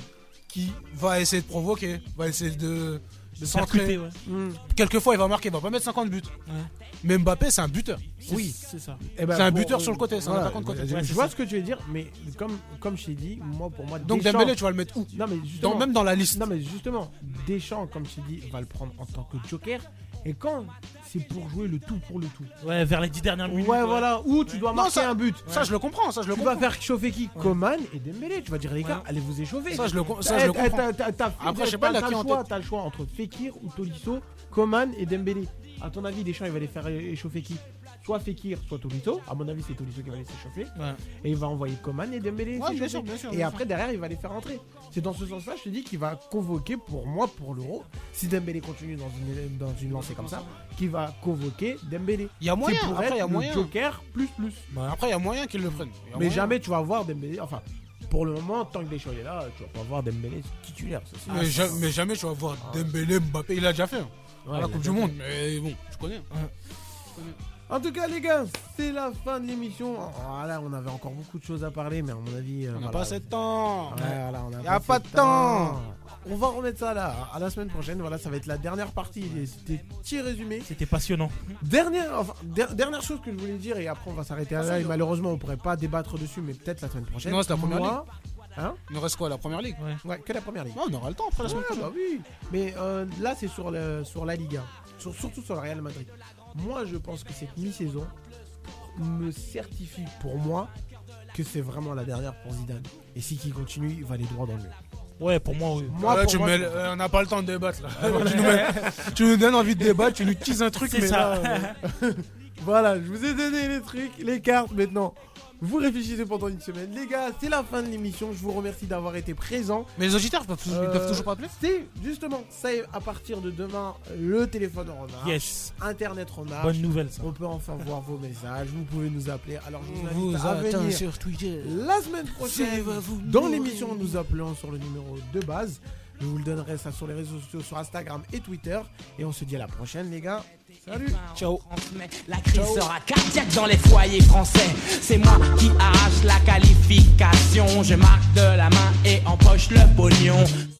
qui va essayer de provoquer, va essayer de, de centrer. Percuter, ouais. Hmm. Quelquefois, il va marquer, il va pas mettre cinquante buts. Ouais. Mais Mbappé, c'est un buteur. Oui, c'est ça. Eh ben, C'est un pour- buteur sur le côté, c'est un voilà, attaquant de côté. Je, Ouais, je c'est vois ça. ce que tu veux dire, mais comme, comme je t'ai dit, moi pour moi. Donc Deschamps- Dembélé, tu vas le mettre où? Non, mais justement. Dans- Même dans la liste. Non, mais justement, Deschamps, comme je t'ai dit, va le prendre en tant que joker. Et quand c'est pour jouer le tout pour le tout. Ouais, vers les dix dernières minutes. Ouais, voilà, où tu dois Non, marquer ça- un but. Ça, je le comprends, ça, je le Tu comprends. vas faire chauffer qui? Coman et Dembélé. Tu vas dire, les gars, Ouais. allez vous échauffer. Ça, je le, com- ça, Eh, je le t'as- comprends. t'as- t'as- t'as- Après, je sais t'as- pas, il a t'as qui le en choix, tête. T'as le choix entre Fekir ou Tolisso, Coman et Dembélé. À ton avis, Deschamps, il va les faire échauffer qui? Soit Fekir, soit Tolisso. À mon avis, c'est Tolisso qui va les échauffer. Ouais. Et il va envoyer Coman et Dembélé Ouais, bien s'échauffer. sûr, bien sûr, Et bien après, derrière, il va les faire entrer. C'est dans ce sens-là, je te dis, qu'il va convoquer pour moi, pour l'Euro, si Dembélé continue dans une, dans une lancée comme ça, qu'il va convoquer Dembélé. Il y a moyen, C'est pour après, il y a être le moyen. joker plus plus. Après, il y a moyen qu'il le prenne. Il y a Mais moyen. jamais tu vas voir Dembélé. Enfin, pour le moment, tant que Deschamps est là, tu vas pas voir Dembélé titulaire. Ça, c'est- Mais, Ah, ja- mais jamais tu vas voir Dembélé, Mbappé, il a déjà fait. hein, ouais, à la il a Coupe du déjà Monde. Mais bon, je connais. En tout cas, les gars, c'est la fin de l'émission. Voilà, on avait encore beaucoup de choses à parler, mais à mon avis. euh, On n'a voilà. pas assez de temps. Ouais, voilà, on a Y a pas assez de temps. On va remettre ça là, à la semaine prochaine. Voilà, ça va être la dernière partie. C'était petit résumé. C'était passionnant. Dernière, enfin, der- dernière chose que je voulais dire, et après on va s'arrêter là. Et malheureusement, on pourrait pas débattre dessus, mais peut-être la semaine prochaine. Non, c'est la première Moi- Hein? Il nous reste quoi, la première ligue? Ouais, que la première ligue. Non, on aura le temps après la semaine Ouais, prochaine. bah oui. Mais euh, là, c'est sur, le, sur la Liga. Sur, surtout sur le Real Madrid. Moi, je pense que cette mi-saison, me certifie pour moi que c'est vraiment la dernière pour Zidane. Et si qui continue, il va aller droit dans le mur. Ouais, pour moi, oui. Moi, Ouais, pour tu moi, mets- c'est- euh, on n'a pas le temps de débattre là. tu, nous mets- tu nous donnes envie de débattre, tu nous teases un truc, C'est mais ça. là, euh, Voilà, je vous ai donné les trucs, les cartes maintenant. Vous réfléchissez pendant une semaine. Les gars, c'est la fin de l'émission. Je vous remercie d'avoir été présents. mais les auditeurs ils peuvent, ils peuvent Euh, toujours pas appeler. C'est justement, ça est, à partir de demain, le téléphone en marche, Yes. Internet en marche. Bonne nouvelle, ça. On peut enfin voir vos messages. Vous pouvez nous appeler. Alors, je vous On invite vous à attend venir sur Twitter. la semaine prochaine C'est va vous dans nourrir. l'émission, nous appelons sur le numéro de base. Je vous le donnerai ça sur les réseaux sociaux, sur Instagram et Twitter. Et on se dit à la prochaine, les gars. Salut. Ciao. La crise sera cardiaque dans les foyers français. C'est moi qui arrache la qualification. Je marque de la main et empoche le pognon.